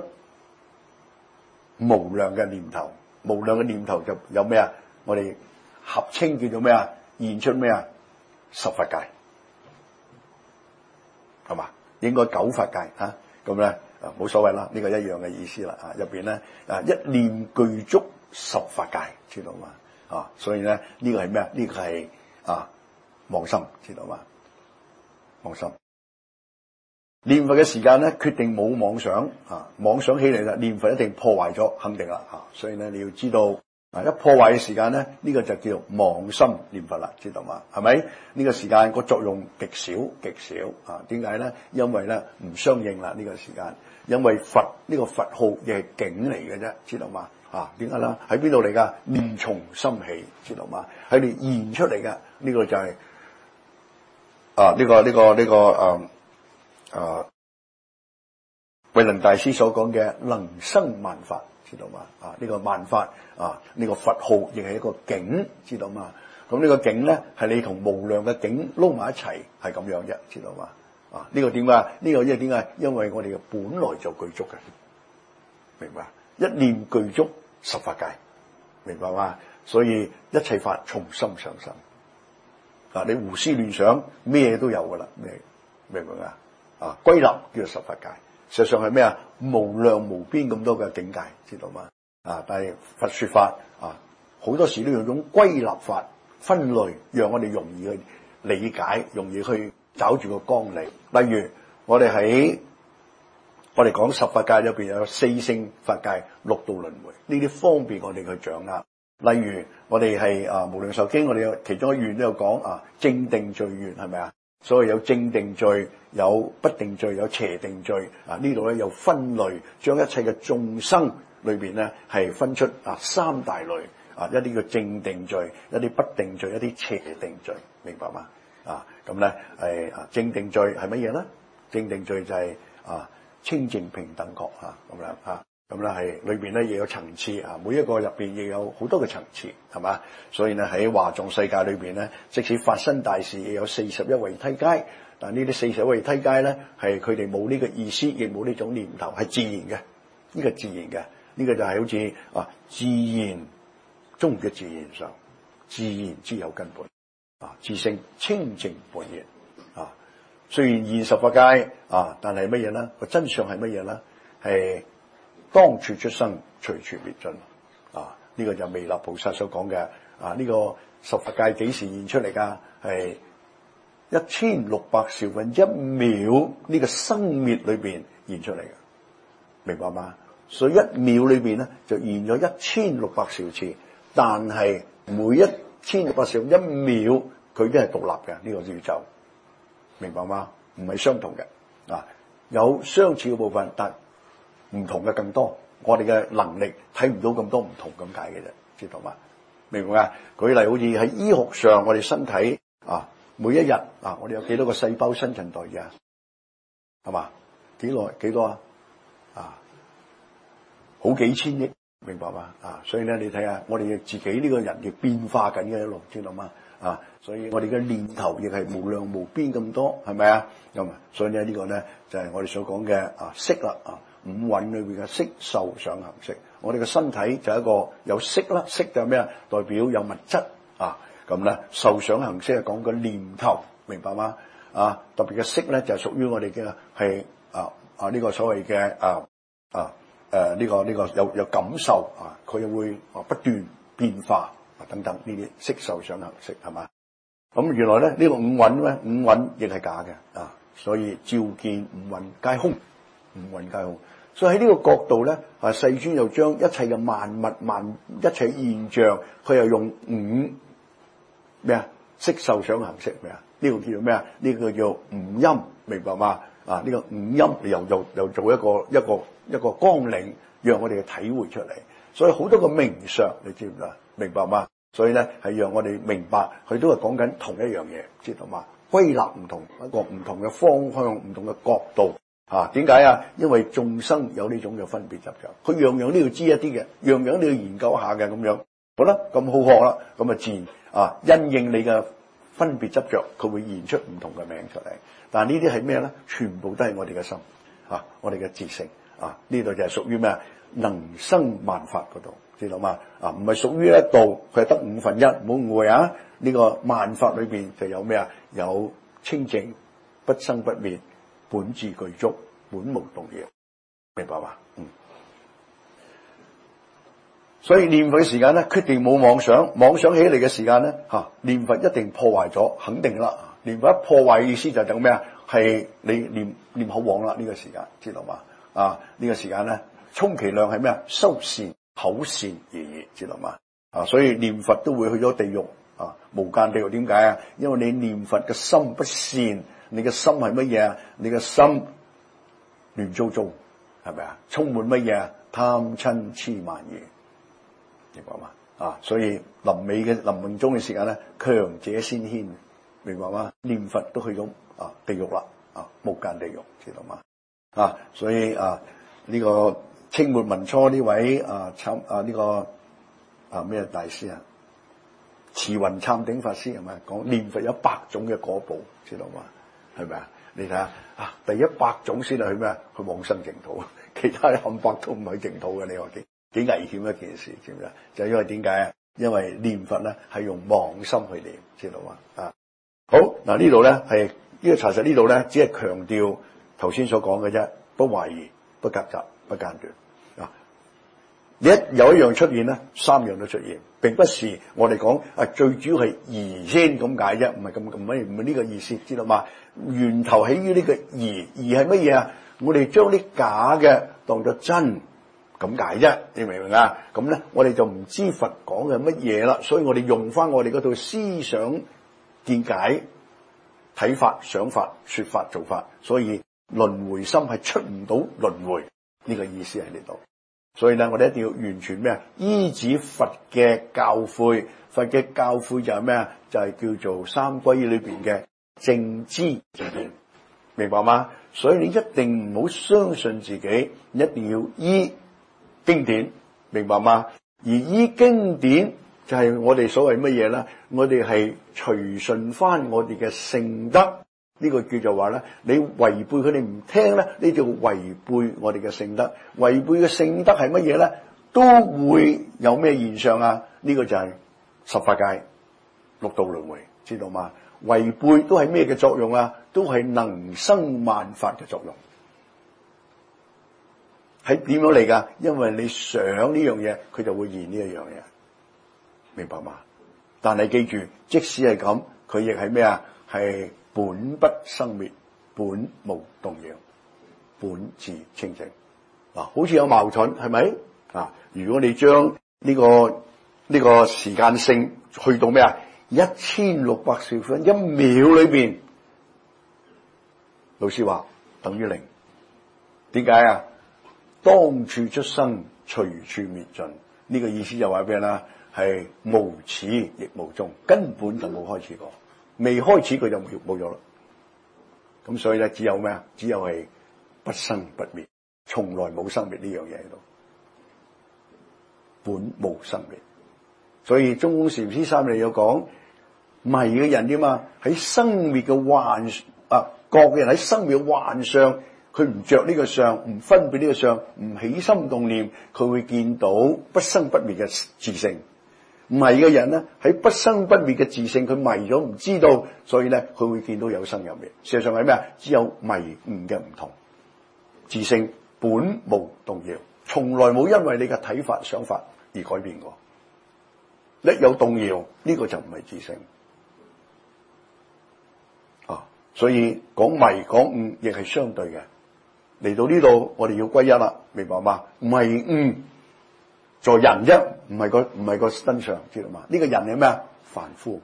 無量嘅念頭，無量嘅念頭就有咩啊？我哋合稱叫做咩啊？現出咩啊？十法界係嘛？應該九法界咁咧冇所謂啦，呢個一樣嘅意思啦入邊咧一念具足十法界，知道嘛？所以咧呢個係咩啊？呢個係妄心，知道嘛？妄心念佛嘅時間咧，決定冇妄想妄想起嚟啦，念佛一定破壞咗，肯定啦所以咧你要知道一破壞嘅時間咧，呢個就叫做妄心念佛啦，知道嘛？係咪？呢個時間個作用極少點解咧？因為咧唔相應啦呢個時間，因為佛呢個佛號亦係境嚟嘅啫，知道嘛？點解啦？喺邊度嚟噶？念從心起，知道嘛？喺你現出嚟嘅呢個就係慧能大師所講嘅能生萬法，知道嘛？呢個萬法呢個佛號亦係一個境，知道嘛？咁呢個境咧係你同無量嘅境撈埋一齊，係咁樣啫，知道嘛？呢個點解？呢個因為點解？因為我哋嘅本來就具足嘅，明白？一念具足十法界，明白嘛？所以一切法從心上生你胡思亂想咩都有噶啦，明唔明歸納叫做十法界，實際上係咩啊？無量無邊咁多嘅境界，知道嘛？但係佛說法好多時都用種歸納法分類，讓我哋容易去理解，容易去找住個光理。例如我哋講十法界裏邊有四聖法界、六道輪迴，呢啲方便我哋去掌握。例如我哋係無量壽經，我哋有其中一願都有講正定罪願，係咪啊？所以有正定罪、有不定罪、有邪定罪呢度咧有分類，將一切嘅眾生裏邊咧係分出三大類一啲叫正定罪，一啲不定罪，一啲邪定罪，明白嗎？咁咧係正定罪係乜嘢咧？正定罪就係清淨平等覺咁樣咁咧係裏邊咧亦有層次每一個入邊亦有好多嘅層次，係嘛？所以咧喺華藏世界裏邊咧，即使發生大事，亦有41位梯階。但呢啲41位梯階咧，係佢哋冇呢個意思，亦冇呢種念頭，係自然嘅。呢個自然嘅，呢個就係好似自然中嘅自然上，自然之有根本自性清淨本然雖然現十法界但係乜嘢咧？個真相係乜嘢咧？係當處出生，隨處滅盡呢個就彌勒菩薩所講嘅呢個十法界幾時現出嚟㗎？係1600兆分一秒呢個生滅裏邊現出嚟嘅，明白嗎？所以一秒裏邊咧就現咗1600兆次，但係每1600兆一秒佢都係獨立嘅，呢個宇宙，明白嗎？唔係相同嘅有相似嘅部分，但唔同嘅更多。我哋嘅能力睇唔到咁多唔同咁解嘅啫，知道嘛？明唔明啊？舉例好似喺醫學上，我哋身體每一日我哋有幾多個細胞新陳代謝啊？係嘛？幾多啊？好幾千億，明白嘛？所以咧，你睇下我哋自己呢個人嘅變化緊嘅一路，知道嘛？所以我哋嘅念頭亦係無量無邊咁多，係咪啊？咁所以咧呢個咧就係我哋所講嘅色啦，五蘊裏邊嘅色受想行識。我哋嘅身體就係一個有色啦，色就係咩啊？代表有物質咁咧受想行識係講個念頭，明白嗎？特別嘅色咧就係屬於我哋嘅係呢個所謂嘅呢個有感受佢會不斷變化等等呢啲色受想行識係嘛？咁原來咧呢個五蘊咧，五蘊亦係假嘅所以照見五蘊皆空，五蘊皆空。所以喺呢個角度咧，世尊又將一切嘅萬物一切現象，佢又用五咩啊？色受想行識咩啊？呢個叫做咩啊？呢個叫五陰，明白嘛？呢個五陰又做一個綱領，讓我哋嘅體會出嚟。所以好多個名相，你知唔知啊？明白嘛？所以咧係讓我哋明白，佢都係講緊同一樣嘢，知道嘛？歸納唔同一個唔同嘅方向，唔同嘅角度。點解啊？因為眾生有呢種嘅分別執着，佢樣樣都要知一啲嘅，樣樣都要研究下嘅咁樣。好啦，咁好學啦，咁啊自然因應你嘅分別執着，佢會現出唔同嘅名出嚟。但係呢啲係咩咧？全部都係我哋嘅心我哋嘅自性呢度就係屬於咩啊？能生萬法嗰度，知道嘛？唔係屬於一度，佢係得五分一，唔好誤會啊！呢個萬法裏邊就有咩啊？有清淨不生不滅，本自具足，本無動搖，明白嘛？所以念佛嘅時間咧，決定冇妄想，妄想起嚟嘅時間咧，念佛一定破壞咗，肯定啦。念佛一破壞嘅意思就等咩啊？係你念口妄啦，呢個時間知道嘛？呢個時間咧，充其量係咩啊？修善口善而已，知道嘛？所以念佛都會去咗地獄無間地獄。點解啊？因為你念佛嘅心不善，你嘅心係乜嘢啊？你嘅心亂糟糟，係咪啊？充滿乜嘢啊？貪嗔痴慢疑，明白嘛？所以臨命終嘅時間咧，強者先牽，明白嗎？念佛都去咗地獄啦，無間地獄，知道嘛？所以呢個清末民初呢位呢個咩大師啊？慈雲禪頂法師係咪講念佛有100種嘅果報，知道嘛？係咪啊？你睇下第100種先係去咩啊？去往生淨土，其他冚唪唥都唔係淨土嘅。你話幾危險一件事，知唔知啊？就因為點解啊？因為念佛咧係用妄心去念，知道嘛？好嗱，呢度咧係呢個查實呢度咧，只係強調頭先所講嘅啫，不懷疑、不夾雜、不間斷。你一有一樣出現咧，3樣都出現，並不是我哋講最主要係疑先咁解啫，唔係呢個意思，知道嘛？源頭起於呢個疑係乜嘢啊？我哋將啲假嘅當作真咁解啫，你明唔明啊？咁咧，我哋就唔知佛講嘅乜嘢啦，所以我哋用翻我哋嗰套思想見解、睇法、想法、說法、做法，所以輪迴心係出唔到輪迴呢個意思喺呢度。所以咧，我哋一定要完全咩啊？依止佛嘅教誨，佛嘅教誨就係咩啊？就係叫做三歸裏邊嘅正知正見，明白嗎？所以你一定唔好相信自己，一定要依經典，明白嗎？而依經典就係我哋所謂乜嘢咧？我哋係隨順翻我哋嘅聖德。呢個叫做話咧，你違背佢哋唔聽咧，你就違背我哋嘅聖德。違背嘅聖德係乜嘢咧？都會有咩現象啊？呢個就係十法界、六道輪迴，知道嗎？違背都係咩嘅作用啊？都係能生萬法嘅作用。係點樣嚟㗎？因為你想呢樣嘢，佢就會現呢一樣嘢，明白嗎？但係記住，即使係咁，佢亦係咩啊？係本不生滅，本無動搖，本自清淨。好似有矛盾，係咪？如果你將呢個時間性去到咩啊？1600兆分，1秒裏邊，老師話等於0， 點解啊？當處出生，隨處滅盡。呢個意思就話俾人啦，係無始亦無終，根本就冇開始過，未開始佢就冇咗啦。咁所以咧，只有咩啊？只有係不生不滅，從來冇生滅呢樣嘢喺度，本無生滅。所以中觀禪師三嚟有講，迷嘅人點啊？喺生滅嘅幻覺嘅人喺生滅嘅幻象，佢唔着呢個相，唔分別呢個相，唔起心動念，佢會見到不生不滅嘅自性。迷嘅人咧，喺不生不滅嘅自性，佢迷咗唔知道，所以咧佢會見到有生有滅。事實上係咩啊？只有迷悟嘅唔同，自性本無動搖，從來冇因為你嘅睇法想法而改變過。一有動搖，呢個就唔係自性。所以講迷講悟亦係相對嘅。嚟到呢度，我哋要歸一啦，明白嘛？迷悟在人啫，唔係個身上，知道嘛？呢個人係咩啊？凡夫，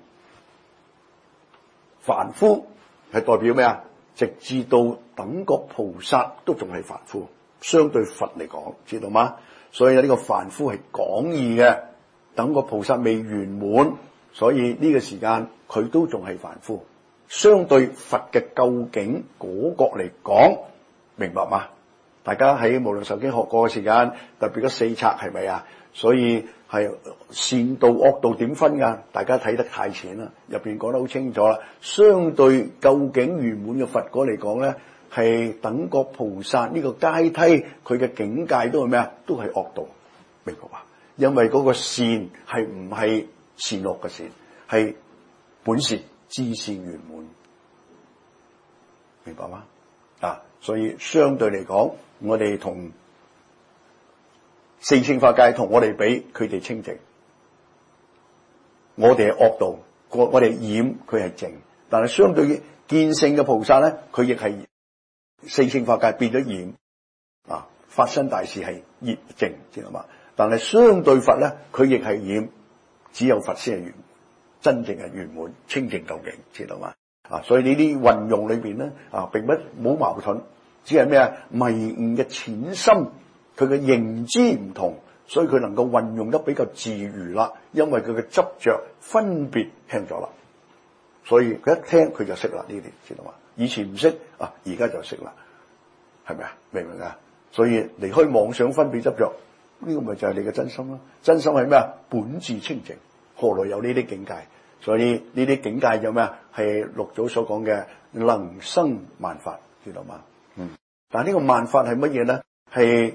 凡夫係代表咩啊？直至到等覺菩薩都仲係凡夫，相對佛嚟講，知道嗎？所以呢個凡夫係廣義嘅，等覺菩薩未圓滿，所以呢個時間佢都仲係凡夫。相對佛嘅究竟果覺嚟講，明白嗎？大家喺無量壽經學過嘅時間，特別嗰四冊係咪啊？所以係善道惡道點分㗎？大家睇得太淺啦，入邊講得好清楚啦。相對究竟圓滿嘅佛果嚟講咧，係等覺菩薩呢個階梯，佢嘅境界都係咩啊？都係惡道，明白嘛？因為嗰個善係唔係善惡嘅善，係本善。自善圓滿，明白嗎？所以相對嚟講，我哋同四聖法界同我哋比，佢哋清淨，我哋係惡道，我哋染，佢係淨。但係相對於見性嘅菩薩咧，佢亦係四聖法界變咗染，發生大事係業淨，知道嘛？但係相對佛咧，佢亦係染，只有佛先係圓。真正係圓滿清淨究竟，知道嘛？所以呢啲運用裏邊咧，並不冇矛盾，只係咩啊？迷悟嘅淺深，佢嘅認知唔同，所以佢能夠運用得比較自如啦。因為佢嘅執着分別輕咗啦，所以佢一聽佢就識啦。呢啲知道嘛？以前唔識而家就識啦，係咪啊？明唔明啊？所以離開妄想分別執着，呢個咪就係你嘅真心咯。真心係咩啊？本自清淨，何來有呢啲境界？所以呢啲境界有咩啊？係六祖所講嘅能生萬法，知道嗎？但係呢個萬法係乜嘢咧？係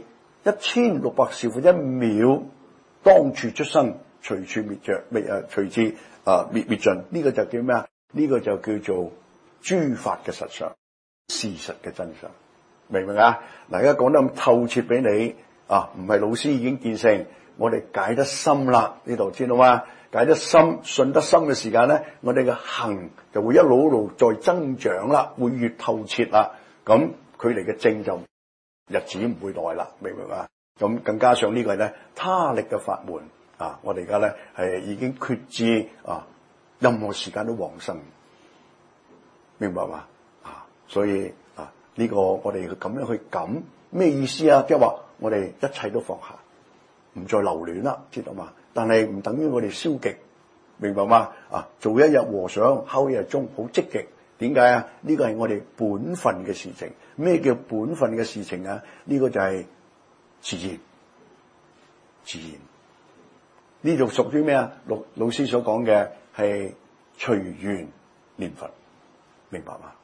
1600兆分一秒，當處出生，隨處滅着，隨處滅盡。呢個就叫咩啊？呢個就叫做諸法嘅實相，事實嘅真相，明唔明啊？嗱，而家講得咁透徹俾你唔係老師已經見性，我哋解得深啦，呢度知道嗎？解得深、信得深嘅時間咧，我哋嘅行就會一路再增長啦，會越透徹啦。咁佢哋嘅證就日子唔會耐啦，明唔明啊？咁更加上呢個係咧他力嘅法門我哋而家咧係已經決志任何時間都往生，明白嘛？所以呢個我哋咁樣去感咩意思啊？即係話我哋一切都放下，唔再留戀啦，知道嘛？但係唔等於我哋消極，明白嗎？做一日和尚敲一日鐘，好積極。點解啊？呢個係我哋本分嘅事情。咩叫本分嘅事情啊？呢個就係自然，自然。呢度屬於咩啊？老師所講嘅係隨緣念佛，明白嗎？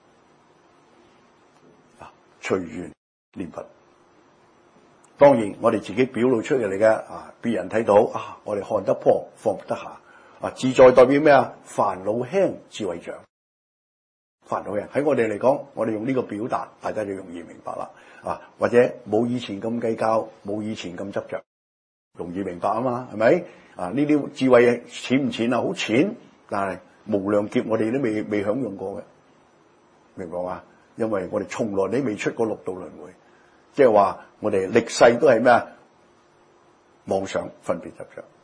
隨緣念佛。當然，我哋自己表露出嚟嘅別人睇到我哋看得破，放得下。自在代表咩啊？煩惱輕，智慧長。煩惱輕喺我哋嚟講，我哋用呢個表達，大家就容易明白啦。或者冇以前咁計較，冇以前咁執着，容易明白啊嘛，係咪？呢啲智慧淺唔淺啊？好淺，但係無量劫我哋都未享用過嘅，明白嘛？因為我哋從來都未出過六道輪迴。即係話我哋歷世都係咩啊？妄想分別執着，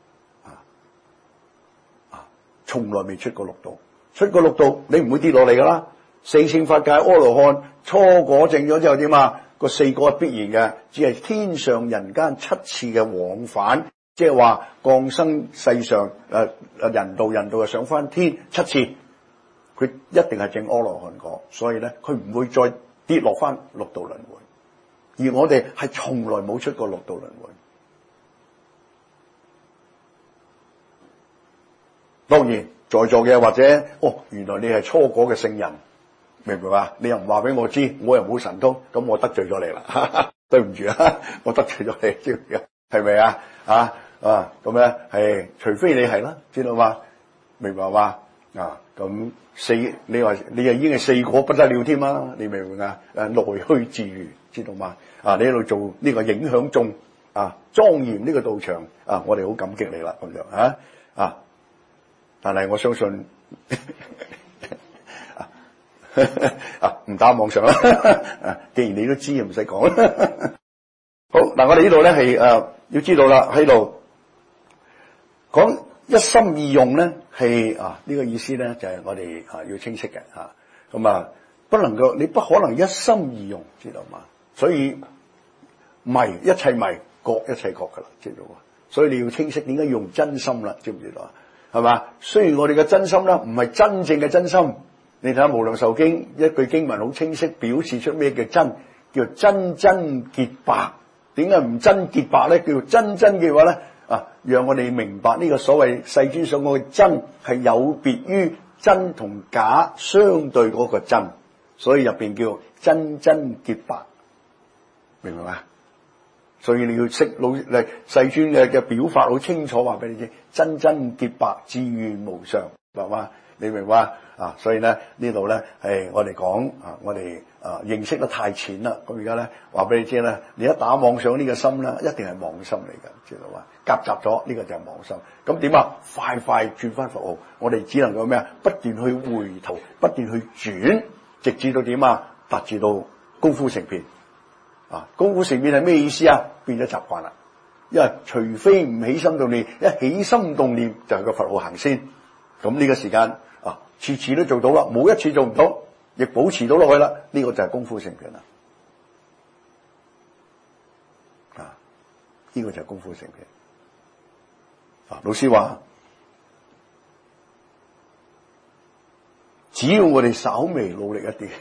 從來未出過六道。出過六道，你唔會跌落嚟噶啦。四聖法界阿羅漢初果證咗之後點啊？嗰個四個係必然嘅，只係天上人間七次嘅往返，即係話降生世上人道就上翻天七次，佢一定係證阿羅漢果，所以咧佢唔會再跌落翻六道輪迴，而我哋係從來冇出過六道輪迴。當然在座嘅或者原來你係初果嘅聖人，明唔明啊？你又唔話俾我知，我又冇神通，咁我得罪咗你啦，對唔住啊，我得罪咗你，知唔知啊？係咪啊？咁咧係，除非你係啦，知道嘛？明白嘛？咁你話你又已經係四果不得了添啦，你明唔明啊？內虛自如，知道嘛？你喺度做呢個影響眾莊嚴呢個道場我哋好感激你啦，咁樣但係我相信唔打網上啦，既然你都知，唔使講。好嗱，我哋呢度咧係要知道啦，喺度講一心二用咧係呢個意思咧就係我哋要清晰嘅咁不能夠，你不可能一心二用，知道嘛？所以一切迷各一切各噶啦，知道嘛？所以你要清晰點解要用真心啦，知唔知道啊？係嘛？雖然我哋嘅真心咧唔係真正嘅真心，你睇下《無量壽經》一句經文好清晰，表示出咩叫真，叫真真潔白。點解唔真潔白咧？叫真真嘅話咧讓我哋明白呢個所謂世尊所講嘅真係有別於真同假相對嗰個真，所以入邊叫真真潔白，明唔明啊？所以你要識世尊嘅表法好清楚，話俾你知，真真潔白，自願無上，明嘛？你明嘛？所以咧呢度咧係我哋講我哋認識得太淺啦。咁而家咧話俾你知咧，你一打妄想呢個心咧，一定係妄心嚟嘅，知道嘛？夾雜咗呢個就係妄心。咁點啊？快快轉翻佛號，我哋只能夠咩啊？不斷去回頭，不斷去轉，直至到點啊？達至到功夫成片。功夫成片係咩意思啊？變咗習慣啦。因為除非唔起心動念，一起心動念就係個佛號行先。咁呢個時間次次都做到啦，冇一次做唔到，亦保持到落去啦。呢個就係功夫成片啦。呢個就係功夫成片。老師話，只要我哋稍微努力一啲。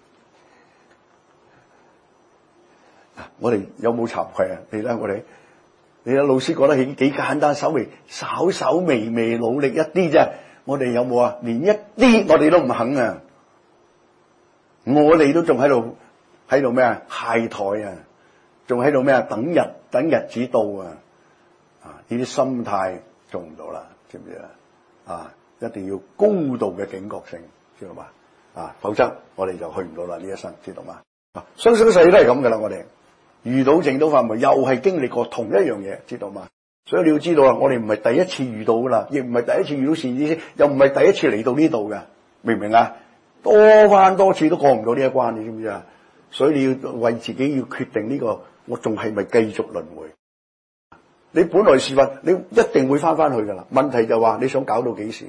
我哋有冇慚愧啊？你睇老師講得幾簡單，稍微努力一啲啫。我哋有冇啊？連一啲我哋都唔肯啊！我哋都仲喺度咩啊？懈怠啊！仲喺度咩啊？等日子到啊！呢啲心態做唔到啦，知唔知啊？一定要高度嘅警覺性，知道嘛？否則我哋就去唔到啦呢一生，知道嘛？生生世世都係咁噶啦，我哋。遇到正道法門，又係經歷過同一樣嘢，知道嘛？所以你要知道啊，我哋唔係第一次遇到噶啦，亦唔係第一次遇到善知識，又唔係第一次嚟到呢度嘅，明唔明啊？多番多次都過唔到呢一關，你知唔知啊？所以你要為自己要決定呢個，我仲係咪繼續輪迴？你本來是佛，你一定會翻去噶啦。問題就話你想搞到幾時？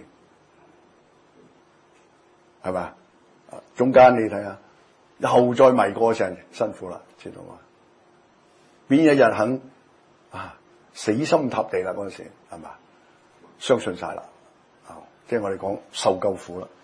係咪？中間你睇下，後再迷過嘅時候辛苦啦，知道嘛？邊一日肯死心塌地啦？嗰陣時係嘛？相信晒啦，即係我哋講受夠苦啦，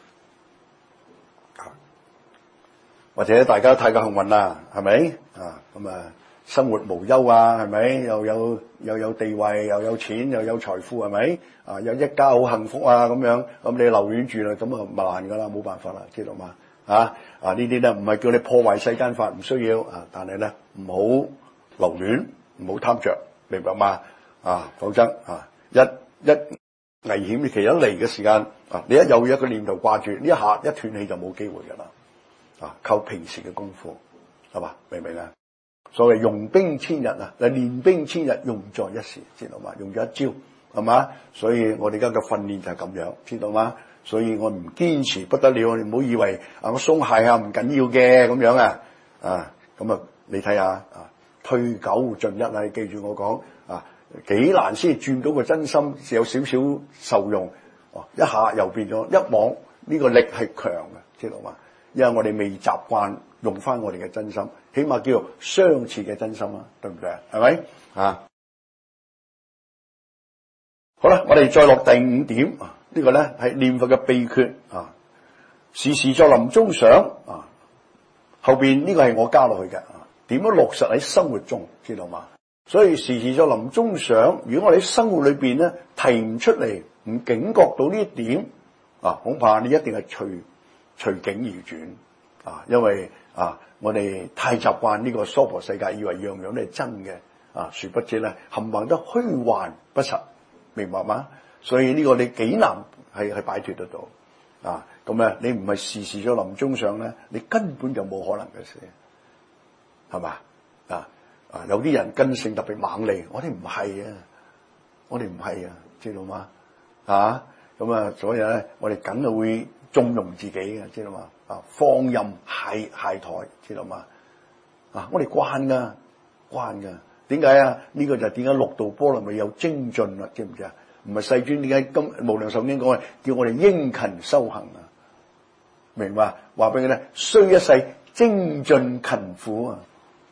或者大家太過幸運啦，係咪咁生活無憂係咪？又有地位，又有錢，又有財富，係咪？有一家好幸福咁樣，咁你留戀住啦，咁慢噶啦，冇辦法啦，知道嘛？呢啲咧唔係叫你破壞世間法，唔需要但係咧唔好留戀，唔好貪着，明白嘛？否則一危險期一嚟嘅時間你一有一個念頭掛住，呢一下一斷氣就冇機會噶啦。靠平時嘅功夫係嘛？明唔明啊？所謂用兵千日練兵千日，用在一時，知道嘛？用咗一朝係嘛？所以我哋而家嘅訓練就係咁樣，知道嘛？所以我唔堅持不得了，你唔好以為我鬆懈下唔緊要嘅咁樣咁你睇下退九進一你記住我講幾難先轉到個真心，有少少受用一下又變咗一網，呢個力係強嘅，知道嘛？因為我哋未習慣用翻我哋嘅真心，起碼叫做相似嘅真心啊，對唔對啊？係咪啊？好啦，我哋再落第5點，呢個咧係念佛嘅秘訣啊。時時作臨終想啊，後邊呢個係我加落去嘅啊。點樣落實喺生活中，知道嘛？所以時時作臨終想，如果我哋喺生活裏邊咧提唔出嚟，唔警覺到呢一點啊，恐怕你一定係隨境而轉啊，因為啊，我哋太習慣呢個娑婆世界，以為樣樣都係真嘅啊，殊不知咧冚唪唥都虛幻不實，明白嗎？所以呢個你幾難係擺脫得到啊？咁咧，你唔係時時作臨終想咧，你根本就冇可能嘅事，係嘛？有啲人根性特別猛利，我哋唔係啊，知道嗎？咁啊，所以咧，我哋梗係會縱容自己嘅，知道嘛？放任懈怠，知道嘛？我哋慣噶，點解啊？呢個就係點解六道波羅蜜有精進啦，知唔知啊？唔係世尊點解今無量壽經講叫我哋殷勤修行啊？明白？話俾佢聽，須一世精進勤苦啊！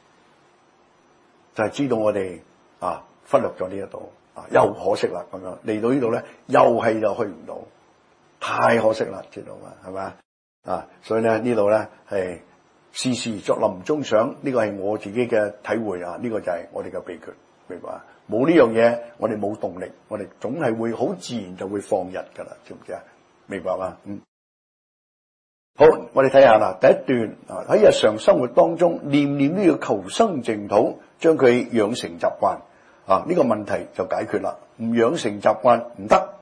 就係知道我哋忽略咗呢一度又可惜啦，咁樣嚟到呢度咧，又去唔到，太可惜啦，知道嘛？係咪？所以咧呢度咧係時時作臨終想，呢個係我自己嘅體會啊！呢個就係我哋嘅秘訣，明白？冇呢樣嘢，我哋冇動力，我哋總係會好自然就會放逸噶啦，知唔知啊？明白嘛？好，我哋睇下啦，第一段喺日常生活當中，念念都要求生淨土，將佢養成習慣呢個問題就解決啦。唔養成習慣唔得。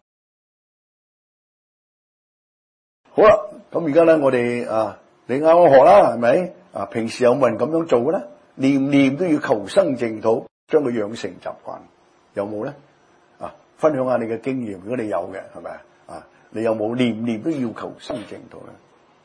好啦，咁而家咧，我哋你啱啱學啦，係咪？平時有冇人咁樣做嘅咧？念念都要求生淨土，將佢養成習慣，有冇咧？分享下你嘅經驗，如果你有嘅，係咪你有冇念念都要求生淨土咧？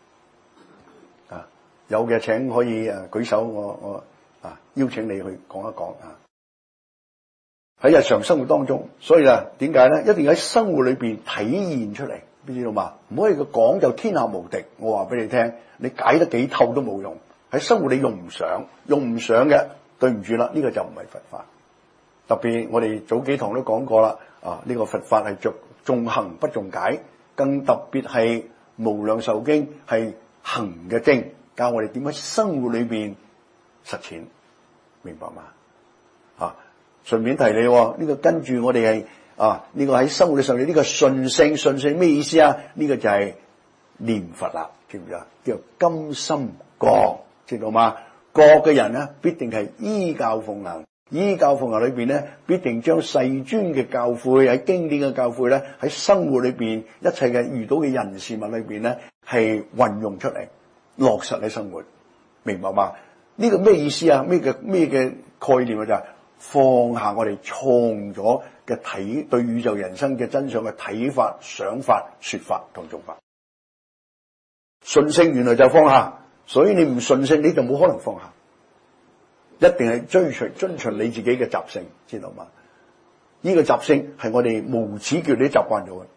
有嘅請可以舉手，我邀請你去講一講喺日常生活當中。所以點解咧？一定喺生活裏邊體現出嚟，你知道嘛？唔可以佢講就天下無敵。我話俾你聽，你解得幾透都冇用。喺生活你用唔上嘅，對唔住啦，呢個就唔係佛法。特別我哋早幾堂都講過啦，呢個佛法係重行不重解，更特別係無量壽經係行嘅經。教我哋點喺生活裏邊實踐，明白嗎？順便提你呢個跟住我哋係呢個喺生活上面呢個順性咩意思啊？呢個就係念佛啦，知唔知啊？叫甘心覺，知道嗎？覺嘅人咧，必定係依教奉行，依教奉行裏邊咧，必定將世尊嘅教誨喺經典嘅教誨咧，喺生活裏邊一切嘅遇到嘅人事物裏邊咧，係運用出嚟。落實喺生活，明白嗎？呢個咩意思啊？咩嘅概念啊？就係放下我哋錯咗嘅對宇宙人生嘅真相嘅睇法、想法、說法同做法。順性原來就放下，所以你唔順性你就冇可能放下，一定係遵循你自己嘅習性，知道嗎？呢個習性係我哋無始叫你習慣咗嘅。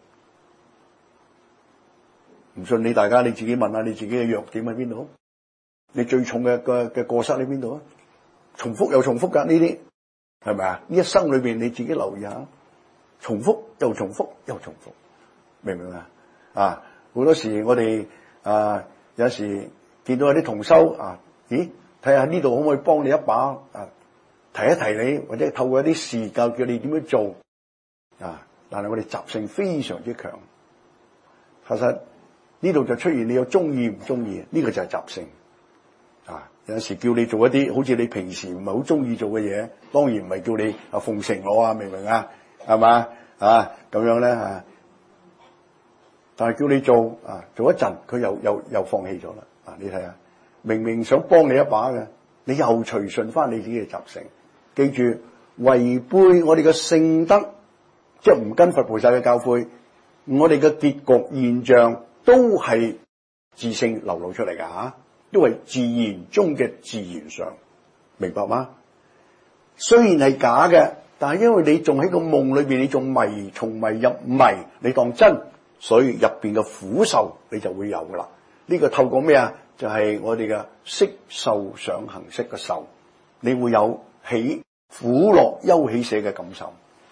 唔信你，大家你自己問下你自己嘅弱點喺邊度？你最重嘅過失喺邊度啊？重複又重複噶呢啲，係咪啊？呢一生裏邊你自己留意下，重複又重複又重複，明唔明啊？好多時我哋有時見到有啲同修咦，睇下呢度可唔可以幫你一把提一提你，或者透過一啲事教叫你點樣做但係我哋習性非常之強，其實呢度就出現你有中意唔中意，呢個就係習性有時叫你做一啲好似你平時唔係好中意做嘅嘢，當然唔係叫你奉承我明唔明啊？係嘛咁樣咧但係叫你做一陣，佢又放棄咗啦你睇下，明明想幫你一把嘅，你又隨順翻你自己嘅習性。記住，違背我哋嘅聖德，即係唔跟佛菩薩嘅教誨，我哋嘅結局現象都係自性流露出嚟㗎都係自然中嘅自然上，明白嗎？雖然係假嘅，但係因為你仲喺個夢裏邊，你仲從迷入迷，你當真，所以入邊嘅苦受你就會有噶啦。 呢個透過咩啊？就係我哋嘅色受想行識嘅受，你會有喜苦樂憂喜捨嘅感受。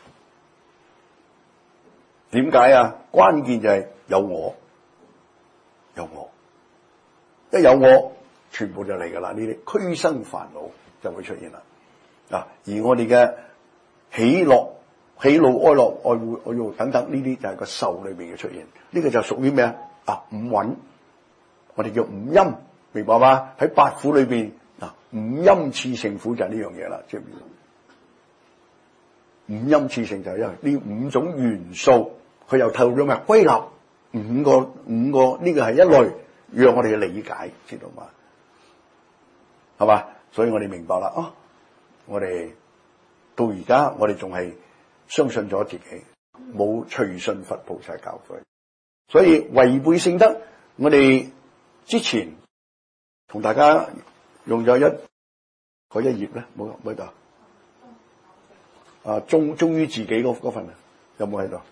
點解啊？關鍵就係有我，一有我，全部就嚟噶啦。呢啲俱生煩惱就會出現啦。而我哋嘅喜怒哀樂愛惡等等呢啲就係個受裏邊嘅出現。呢個就屬於咩啊？五蘊，我哋叫五陰，明白嗎？喺八苦裏邊五陰熾盛苦就係呢樣嘢啦，知唔知？五陰熾盛就係因為呢五種元素，佢又透咗咩？歸納五個呢個係一類，讓我哋嘅理解，知道嘛？係嘛？所以我哋明白啦。我哋到而家，我哋仲係相信咗自己，冇隨順佛菩薩教誨，所以違背聖德。我哋之前同大家用咗一頁咧，冇喺度。忠於自己嗰份有冇喺度？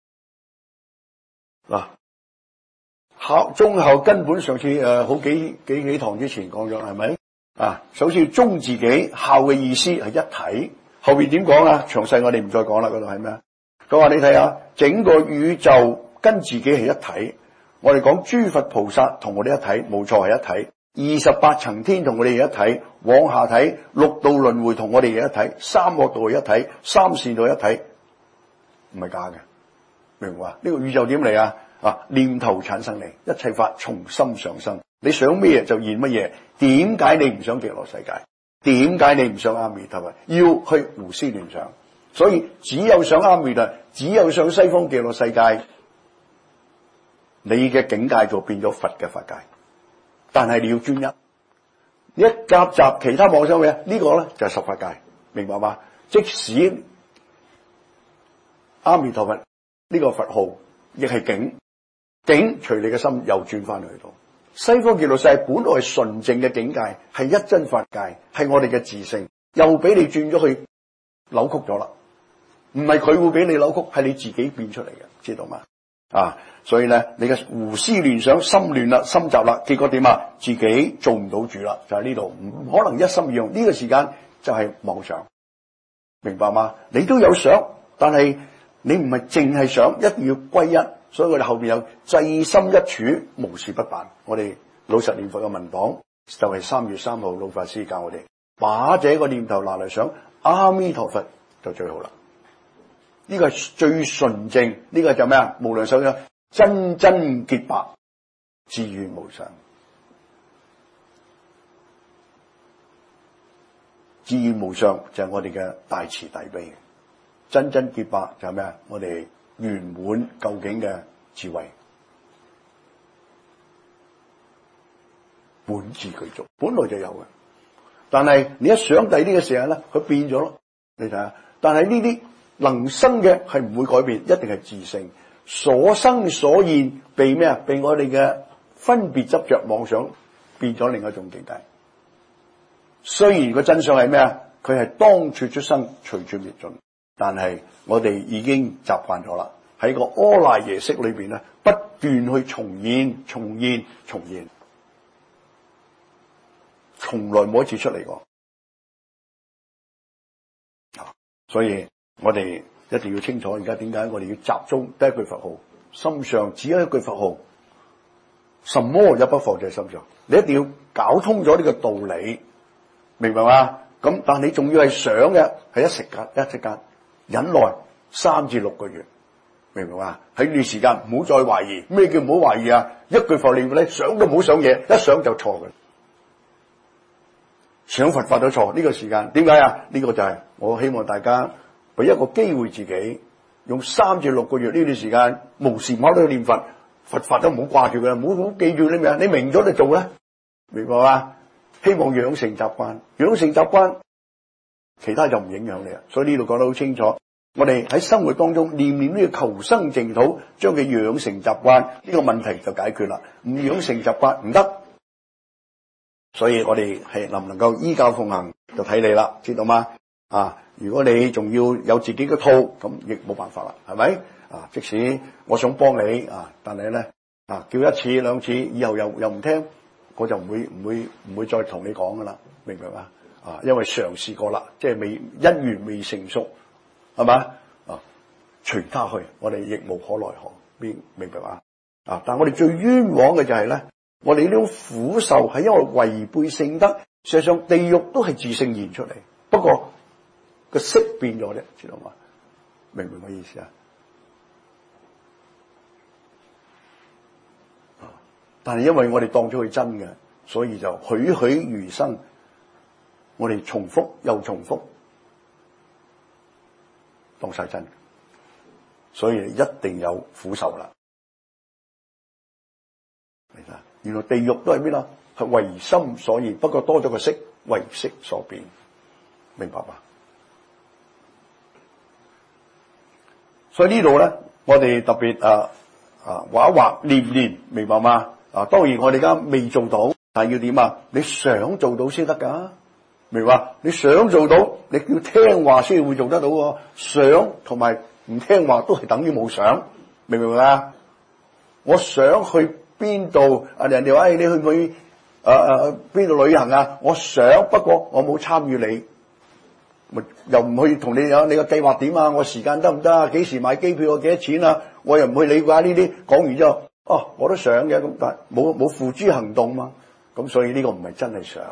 忠孝根本上次好幾堂之前講咗，係咪？首先忠自己，孝嘅意思係一體。後邊點講啊？詳細我哋唔再講啦。嗰度係咩？佢話你睇下，整個宇宙跟自己係一體。我哋講諸佛菩薩同我哋一體，冇錯係一體。28層天同我哋係一體，往下睇六道輪迴同我哋係一體，三惡道係一體，三善道係一體，唔係假嘅，明唔明啊？呢個宇宙點嚟啊？念頭產生嚟，一切法從心上生。你想咩就現乜嘢。點解你唔想極樂世界？點解你唔想阿彌陀佛？要去胡思亂想。所以只有想阿彌陀，只有想西方極樂世界，你嘅境界就變咗佛嘅法界。但係你要專一，一夾雜其他妄想嘅呢個咧就係十法界，明白嗎？即使阿彌陀佛呢個佛號亦係境隨你嘅心又轉翻去到西方極樂世界，本來係純正嘅境界，係一真法界，係我哋嘅自性，又俾你轉咗去扭曲咗啦。唔係佢會俾你扭曲，係你自己變出嚟嘅，知道嗎？所以咧，你嘅胡思亂想，心亂啦，心雜啦，結果點啊？自己做唔到主啦，就喺呢度，唔可能一心二用。呢個時間就係妄想，明白嗎？你都有想，但係你唔係淨係想，一定要歸一。所以我哋後邊有制心一處，無事不辦。我哋老實念佛嘅文檔就係3月3號老法師教我哋，把這個念頭拿嚟想阿彌陀佛就最好啦。呢個係最純正，呢個就咩啊？無量壽經真真潔白，自願無上。自願無上就係我哋嘅大慈大悲，真真潔白就係咩啊？我哋圓滿究竟嘅智慧，本自具足，本來就有嘅。但係你一想第啲嘅時候咧，佢變咗咯。你睇下，但係呢啲能生嘅係唔會改變，一定係自性所生所現，被咩啊？被我哋嘅分別執着妄想變咗另一種境界。雖然個真相係咩啊？佢係當處出生，隨處滅盡，但係我哋已經習慣咗啦。喺個阿賴耶識裏邊咧，不斷去重現，從來冇一次出嚟過。所以我哋一定要清楚，而家點解我哋要集中得一句佛號，心上只有一句佛號，什麼也不放在心上。你一定要搞通咗呢個道理，明白嗎？咁但你仲要係想嘅，係一時間忍耐3至6個月，明白嗎？喺呢段時間唔好再懷疑。咩叫唔好懷疑啊？一句佛念咧，想都唔好想嘢，一想就錯嘅。想佛法都錯，呢個時間點解啊？呢個就係我希望大家俾一個機會自己，用3至6個月呢段時間，無時無刻都去念佛，佛法都唔好掛住佢，唔好記住呢咩，你明咗就做啦，明白嘛？希望養成習慣，其他就唔影響你啦。所以呢度講得好清楚，我哋喺生活當中念呢個求生淨土，將佢養成習慣，呢個問題就解決啦。唔養成習慣唔得。所以我哋係能唔能夠依教奉行就睇你啦，知道嗎？如果你仲要有自己嘅套，咁亦冇辦法啦，係咪？即使我想幫你但係咧叫一次兩次，以後又唔聽，我就唔會再同你講噶啦，明唔明啊？因為嘗試過啦，即係因緣未成熟，係嘛？隨他去，我哋亦無可奈何，明唔明啊？但我哋最冤枉嘅就係咧，我哋呢種苦受係因為違背聖德，事實上地獄都係自聖現出嚟，不過個色變咗啫，知道嘛？明唔明我意思啊？但係因為我哋當咗佢真嘅，所以就栩栩如生，我哋重複又重複，當晒真，所以一定有苦受啦。明白？原來地獄都係咩啦？係為心所現，不過多咗個色，為色所變，明白嘛？所以呢度咧，我哋特別畫一畫念念，明白嗎？當然我哋而家未做到，但係要點啊？你想做到先得噶，明白？你想做到，你要聽話先會做得到喎。想同埋唔聽話都係等於冇想，明唔明啊？我想去邊度？人哋話你去唔去邊度旅行啊？我想，不過我冇參與你，又唔去同你有你個計劃點啊？我時間得唔得啊？幾時買機票啊？幾多錢啊？我又唔去理解呢啲。講完之後，我都想嘅，咁但係冇付諸行動嘛。咁所以呢個唔係真係想，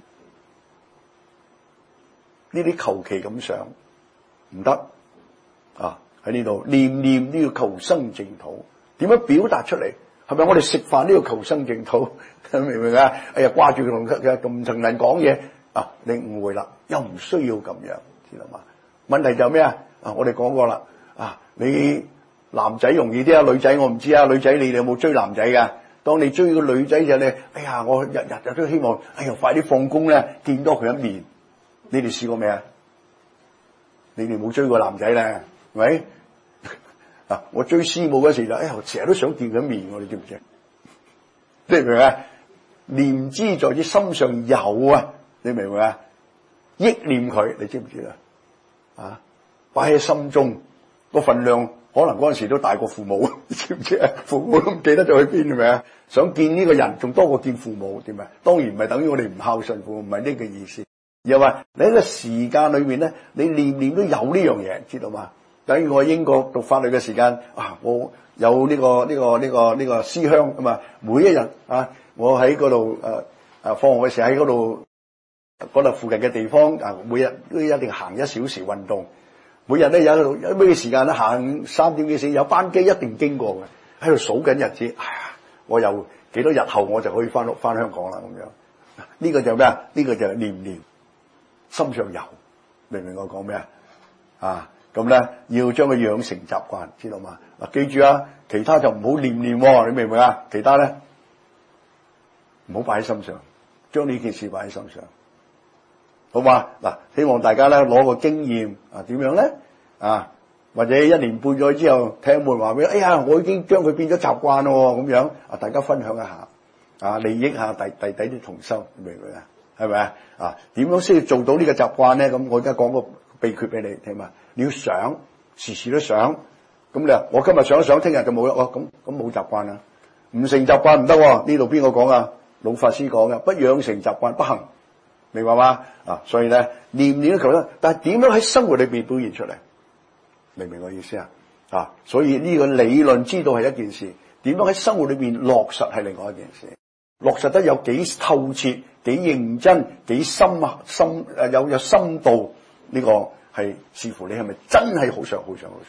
呢啲求其咁想唔得喺呢度念念都要求生淨土，點樣表達出嚟？係咪我哋食飯都要求生淨土？明唔明啊？哎呀，掛住佢同唔同人講嘢你誤會啦，又唔需要咁樣，知道嘛？問題就係咩我哋講過啦你男仔容易啲女仔我唔知女仔你哋有冇追男仔㗎？當你追個女仔就你，哎呀，我日日都希望，快啲放工咧，見多佢一面。你哋試過未啊？你哋冇追過男仔咧，係咪？我追師母嗰時就，成日都想見佢一面，你知唔知？你明唔明啊？念之在之心上有你明唔明啊？憶念佢，你知唔知啊？擺喺心中個份量。可能嗰陣時都大過父母，你知唔知啊？父母都唔記得咗去邊，係咪啊？想見呢個人仲多過見父母，點啊？當然唔係等於我哋唔孝順父母，唔係呢個意思。而係話你喺個時間裏面咧，你念念都有呢樣嘢，知道嘛？等於我喺英國讀法律嘅時間我有呢個思鄉啊嘛。每一日我喺嗰度放學嘅時候喺嗰度附近嘅地方每日都一定行1小時運動。每日咧有咩時間咧行3點幾4，有班機一定經過嘅，喺度數緊日子。我又幾多日後我就可以翻香港啦咁樣。呢個就係咩啊？呢個就係念念心上有，明唔明我講咩咁咧要將佢養成習慣，知道嘛？記住其他就唔好念念，你明唔明啊？其他咧唔好擺喺心上，將呢件事擺喺心上。好嘛？希望大家咧攞個經驗點樣咧或者1年半載之後聽門話俾我已經將佢變咗習慣咯咁樣大家分享一下利益下弟啲同修，明唔明啊？係咪點樣先要做到呢個習慣咧？咁我而家講個秘訣俾你聽嘛。你要想，時時都想。咁你話我今日想一想，聽日就冇啦。咁冇習慣啦，唔成習慣唔得。呢度邊個講啊？老法師講嘅，不養成習慣不行。明白嗎？所以咧念念都求得，但係點樣喺生活裏邊表現出嚟？明唔明我意思所以呢個理論知道係一件事，點樣喺生活裏邊落實係另外一件事。落實得有幾透徹、幾認真、幾深有深度，呢個係視乎你係咪真係好想。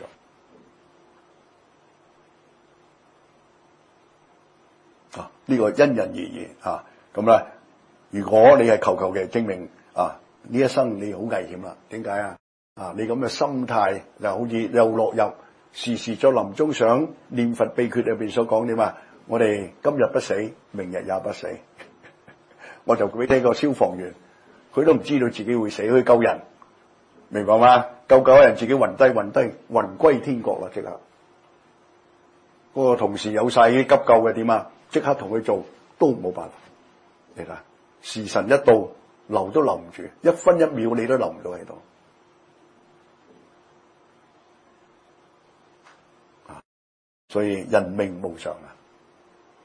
呢個因人而異咁咧。如果你係求嘅，證明呢一生你好危險啦。點解你咁嘅心態就好似又落入時時在臨終想念佛秘訣裏邊所講點我哋今日不死，明日也不死。我就俾聽個消防員，佢都唔知道自己會死，去救人，明白嗎？救人自己暈低，魂歸天國啦！即刻嗰個同事有晒啲急救嘅點即刻同佢做都冇辦法，你睇。時辰一到，留都留唔住，1分1秒你都留唔到喺度。所以人命無常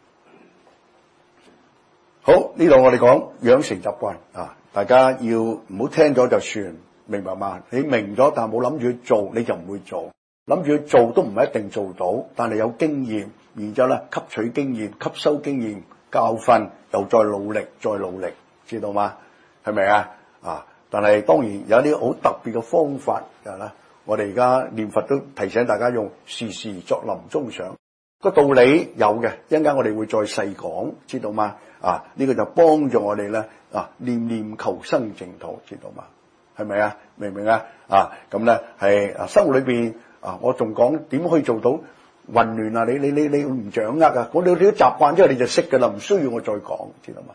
好，呢度我哋講養成習慣啊，大家要唔好聽咗就算，明白嘛？你明咗但係冇諗住去做，你就唔會做。諗住去做都唔一定做到，但係有經驗，然之後咧吸取經驗、吸收經驗教訓，又再努力、再努力，知道嗎？係咪啊？啊！但係當然有啲好特別嘅方法㗎啦。我哋而家念佛都提醒大家用時時作臨終想，個道理有嘅，一陣間我哋會再細講，知道嗎？啊！呢個就幫助我哋咧念念求生淨土，知道嗎？係咪啊？明唔明啊？啊咁咧係生活裏邊我仲講點可以做到混亂啊？你唔掌握啊？我哋啲習慣之後你就識㗎啦，唔需要我再講，知道嗎？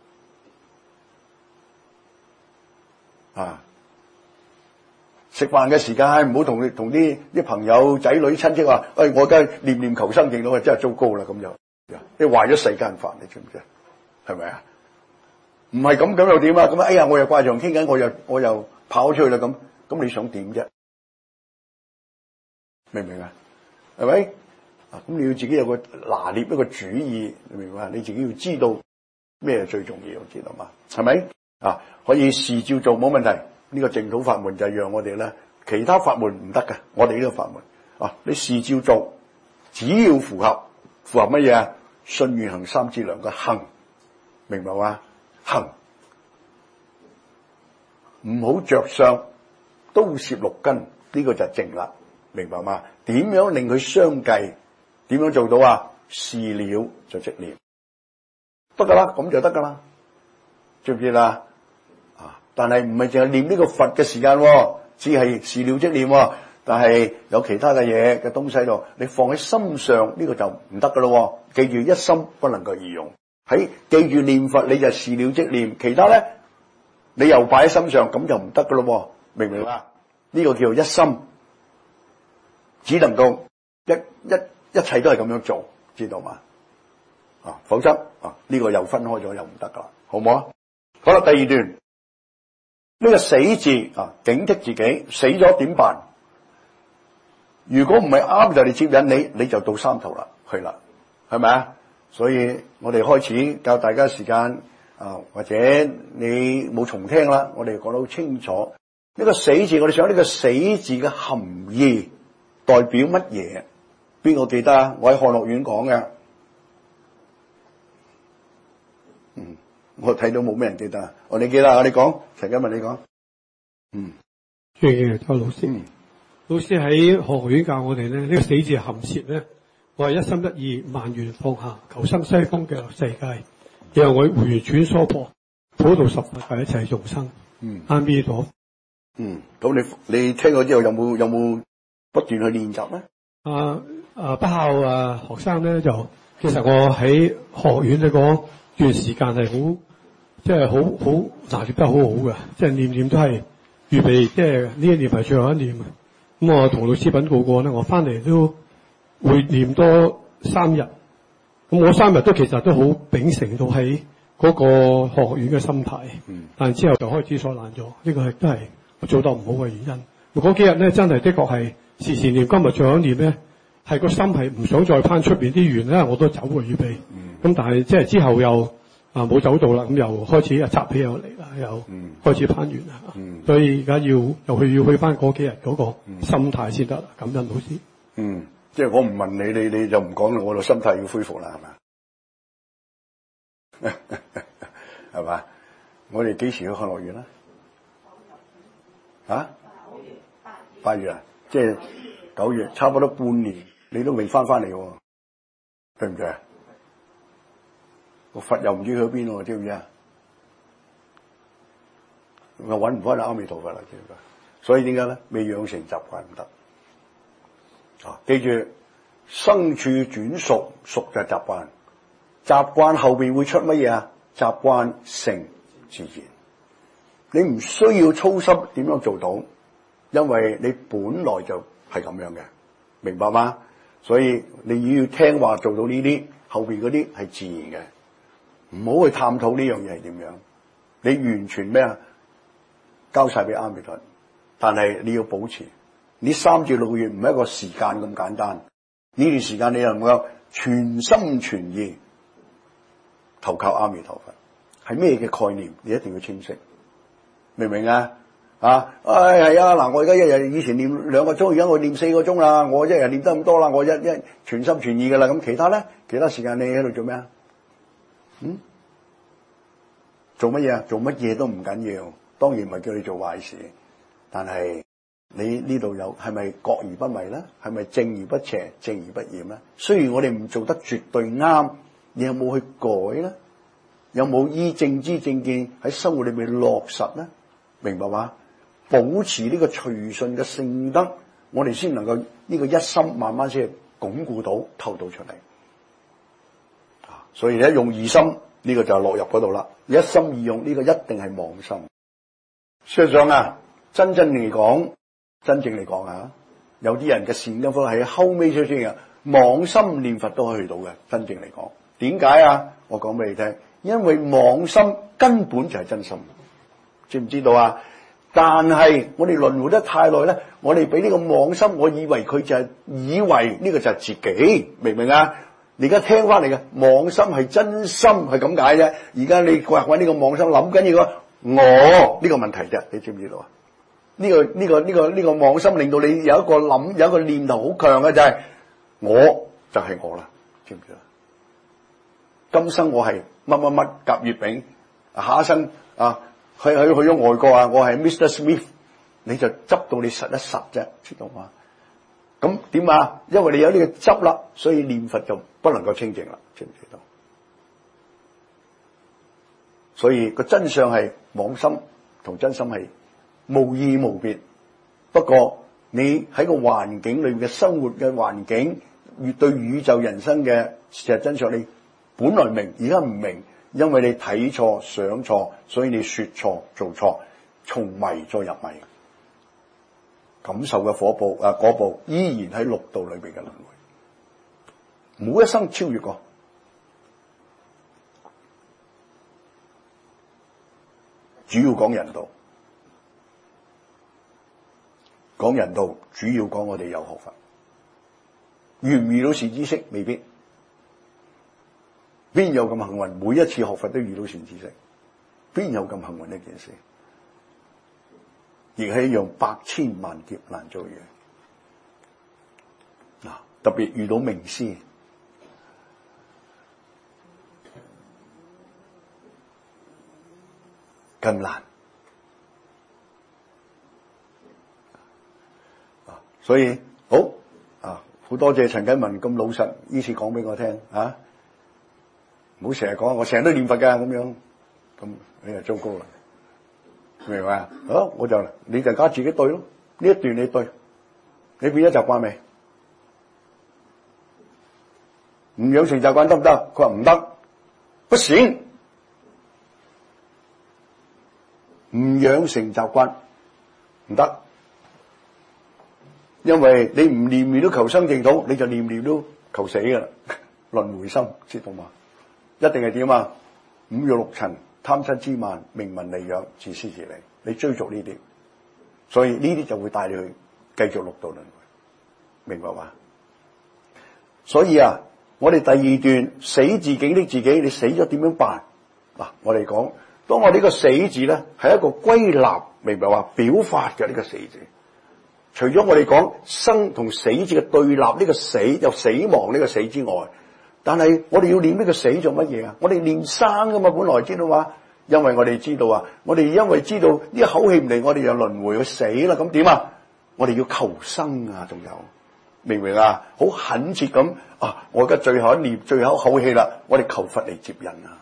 食飯嘅時間唔好同啲朋友仔女親戚話，我而家念念求生淨土，真係糟糕啦咁就，你壞咗世間飯，你知唔知啊？係咪啊？唔係咁又點啊？咁哎呀，我又掛住傾緊，我又跑出去啦咁你想點啫？明唔明啊？係咪？咁你要自己有個拿捏一個主意，你明白？你自己要知道咩最重要，知道嘛？係咪？可以事照做冇問題。呢個淨土法門就係讓我哋咧，其他法門唔得嘅。我哋呢個法門你事照做，只要符合乜嘢啊？信願行三資糧嘅行，明白嘛？行唔好着相，刀攝六根，呢個就係正啦，明白嘛？點樣令佢相繼？點樣做到啊？事了就即念，得噶啦，咁就得噶啦，知唔知啦？但係唔係淨係念呢個佛嘅時間，只係事了即念，但係有其他嘅嘢嘅東西度，你放喺心上呢個就唔得噶咯。記住一心不能夠二用，喺記住念佛你就事了即念，其他咧你又擺喺心上，咁就唔得噶咯，明唔明啊？呢個叫做一心，只能夠一切都係咁樣做，知道嘛？否則呢個又分開咗又唔得噶啦，好唔好啊？好啦，第二段。呢個死字警惕自己，死咗點辦？如果唔係啱就嚟接引你就到三途啦，去啦，係咪啊？所以我哋開始教大家時間或者你冇重聽啦，我哋講得好清楚。呢個死字，我哋想呢個死字嘅含義代表乜嘢？邊個記得啊？我喺漢學院講嘅，我睇到冇咩人記得，你記得啊？你講，陳家文你講。 周老師，老師喺學院教我哋咧，呢個死字含攝咧，我係一心一意，萬緣放下，求生西方極樂世界，然後我回轉娑婆，普度十法界一切眾生。阿彌陀。 咁你聽咗之後有冇不斷去練習咧？ 不孝學生咧就，其實我喺學院咧嗰段時間係好。即係好拿捏得好好嘅，即係念都係預備，即係呢一念係最後一念。咁我同老師稟告過咧，我翻嚟都會念多3日。咁我3日都其實都好秉承到喺嗰個學院嘅心態。但係之後就開始所難咗，呢個亦都係我做得唔好嘅原因。嗰幾日咧真係的確係時時念，今日最後一念咧係個心係唔想再攀出邊啲緣咧，我都走嘅預備。咁但係即係之後又。冇走到啦，咁又開始插起又嚟啦，又開始攀緣啦。所以而家要去翻嗰幾日嗰個心態先得啦。感恩老師。 即係我唔問你就唔講啦，我個心態要恢復啦，係咪？係嘛？我哋幾時去漢學院啦？8月啊，即係9月，差不多半年，你都未翻嚟喎，對唔對啊？個佛又唔知去邊喎，知唔知啊？我揾唔翻阿彌陀佛啦，知唔知？所以點解咧？未養成習慣唔得。記住生處轉熟，熟就係習慣，習慣後邊會出乜嘢啊？習慣成自然。你唔需要操心點樣做到，因為你本來就係咁樣嘅，明白嗎？所以你要聽話做到呢啲，後邊嗰啲係自然嘅。唔好去探討呢樣嘢係點樣，你完全咩啊？交晒俾阿彌陀，但係你要保持，呢3至6個月唔係一個時間咁簡單，呢段時間你能夠全心全意投靠阿彌陀佛係咩嘅概念？你一定要清晰，明唔明啊？係啊，嗱，我而家一日以前念2個鐘，而家我念4個鐘啦，我一日念得咁多啦，我一全心全意噶啦，咁其他咧，其他時間你喺度做咩啊？做乜嘢啊？做乜嘢都唔緊要，當然唔係叫你做壞事，但係你呢度有係咪覺而不迷咧？係咪正而不邪、正而不厭咧？雖然我哋唔做得絕對啱，你有冇去改咧？有冇依正知正見喺生活裏面落實咧？明白嗎？保持呢個隨順嘅聖德，我哋先能夠呢個一心慢慢先鞏固到透到出嚟。所以一用二心，呢個就落入嗰度啦。一心二用，呢個一定係妄心。事實上啊，真正嚟講啊，有啲人嘅善根福係後尾先嘅，妄心念佛都可以去到嘅。真正嚟講，點解啊？我講俾你聽，因為妄心根本就係真心，知唔知道啊？但係我哋輪迴得太耐咧，我哋俾呢個妄心，我以為佢就係以為呢個就係自己，明唔明啊？你而家聽翻嚟嘅妄心係真心，係咁解啫。而家你揾呢個妄心諗緊要我呢個問題啫，你知唔知道啊？呢個妄心令到你有一個念頭好強嘅就係我就係我啦，知唔知啊？今生我係乜乜乜甲乙丙，下一生啊去咗外國啊，我係 Mr. Smith， 你就執到你實一實啫，知道嗎？咁點啊？因為你有呢個執啦，所以念佛就不能夠清淨啦，知唔知道？所以個真相係妄心同真心係無異無別。不過你喺個環境裏面嘅生活嘅環境，對宇宙人生嘅事實真相，你本來明，而家唔明，因為你睇錯、想錯，所以你說錯、做錯，從迷再入迷。感受嘅果報依然喺六道裏邊嘅輪迴，冇一生超越過。主要講人道，講人道主要講我哋有學佛，遇唔遇到善知識未必，邊有咁幸運？每一次學佛都遇到善知識，邊有咁幸運呢件事？亦係一樣百千萬劫難遭遇。特別遇到名師，更難。所以好多謝陳啟文咁老實，呢次講俾我聽啊！唔好成日講，我成日都念佛㗎咁樣，咁你就糟糕啦。明唔明啊？你就加自己對咯，呢一段你對，你變咗習慣未？唔養成習慣得唔得？佢話唔得，不行。唔養成習慣唔得，因為你唔念念都求生淨土，你就念念都求死噶啦，輪迴心，知道嘛？一定係點啊？五欲六塵。貪嗔癡慢、名聞利養、自私自利，你追逐呢啲，所以呢啲就會帶你去繼續六道輪迴，明白嘛？所以我哋第二段死自己的自己，你死咗點樣辦？我哋講，當我哋呢個死字咧係一個歸納，明白話表法嘅呢個死字。除咗我哋講生同死字嘅對立，呢個死有死亡呢個死之外，但係我哋要念呢個死做乜嘢啊？我哋念生噶嘛，本來知道嘛？因為我哋知道我哋因為知道呢一口氣唔嚟，我哋就輪迴去死啦。咁點啊？我哋要求生啊，仲有明唔明啊？好懇切咁我而家最後一念、最後一口氣啦，我哋求佛嚟接引啊！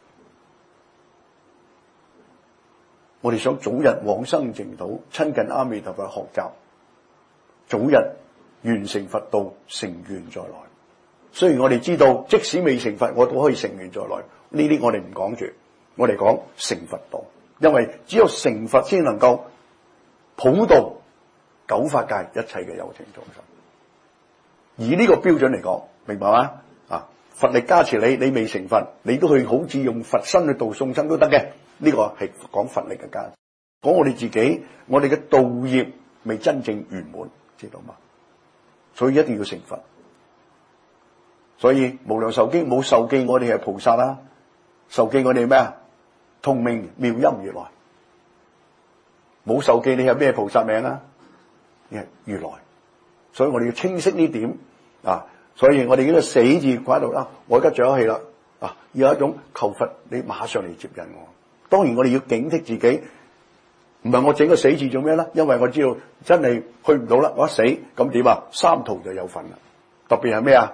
我哋想早日往生淨土，親近阿彌陀佛學習，早日完成佛道，成願再來。雖然我哋知道，即使未成佛，我都可以成願再來。呢啲我哋唔講住，我哋講成佛道，因為只有成佛先能夠普渡九法界一切嘅有情眾生。以呢個標準嚟講，明白嗎？佛力加持你，你未成佛，你都去好似用佛身去度眾生都得嘅。呢個係講佛力嘅加持，講我哋自己，我哋嘅道業未真正圓滿，知道嗎？所以一定要成佛。所以無量壽經冇受記，我哋係菩薩啦。 受記我哋咩啊？同名妙音如來。冇受記你係咩菩薩名啊？你係如來。所以我哋要清晰呢點啊。所以我哋呢個死字掛喺度啦。我而家長氣啦啊，要有一種求佛你馬上嚟接引我。當然我哋要警惕自己，唔係我整個死字做咩咧？因為我知道真係去唔到啦，我一死咁點啊？三途就有份啦。特別係咩啊？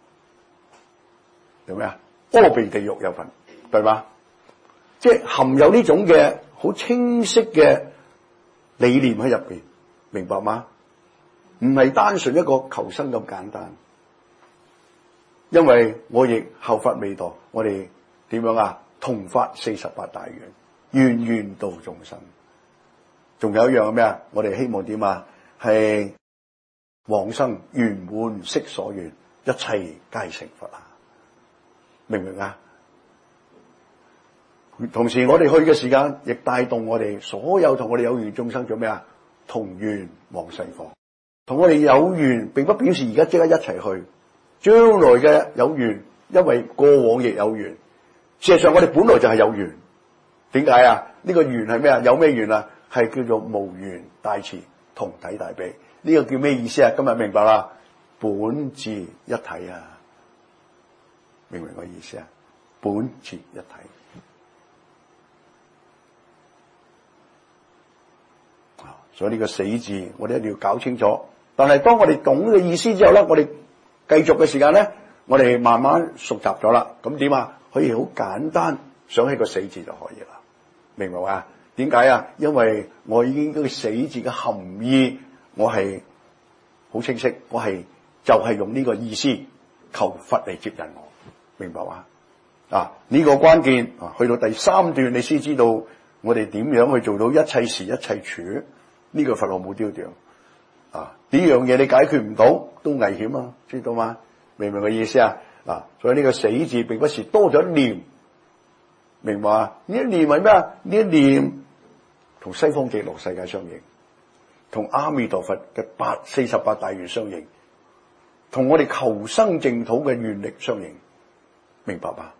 有咩啊？阿鼻地獄有份，對嘛？即係含有呢種嘅好清晰嘅理念喺入邊，明白嗎？唔係單純一個求生咁簡單。因為我亦效法未墮，我哋點樣啊？同發48大願，願願度眾生。仲有一樣係咩啊？我哋希望點啊？係往生圓滿悉所願，一切皆成佛啊！明唔明啊？同時我哋去嘅時間，亦帶動我哋所有同我哋有緣眾生做咩啊？同願往西方。同我哋有緣，並不表示而家即刻一齊去。將來嘅有緣，因為過往亦有緣。事實上，我哋本來就係有緣。點解啊？呢個緣係咩啊？有咩緣啊？係叫做無緣大慈，同體大悲。呢個叫咩意思啊？今日明白啦，本自一體啊！明唔明個意思啊？本自一體。所以呢個死字，我哋一定要搞清楚。但係當我哋懂呢個意思之後咧，我哋繼續嘅時間咧，我哋慢慢熟習咗啦。咁點啊？可以好簡單想起個死字就可以啦。明白嘛？點解啊？因為我已經嗰個死字嘅含義，我係好清晰。我係就係用呢個意思求佛嚟接引我。明白嘛？啊，呢個關鍵啊，去到第3段你先知道我哋點樣去做到一切時一切處。呢個佛學冇丟掉啊！呢樣嘢你解決唔到都危險啊，知道嗎？明唔明個意思啊？嗱，所以呢個死字並不是多咗一念，明白啊？呢一念係咩啊？呢一念同西方極樂世界相應，同阿彌陀佛嘅48大願相應，同我哋求生淨土嘅願力相應，明白吧？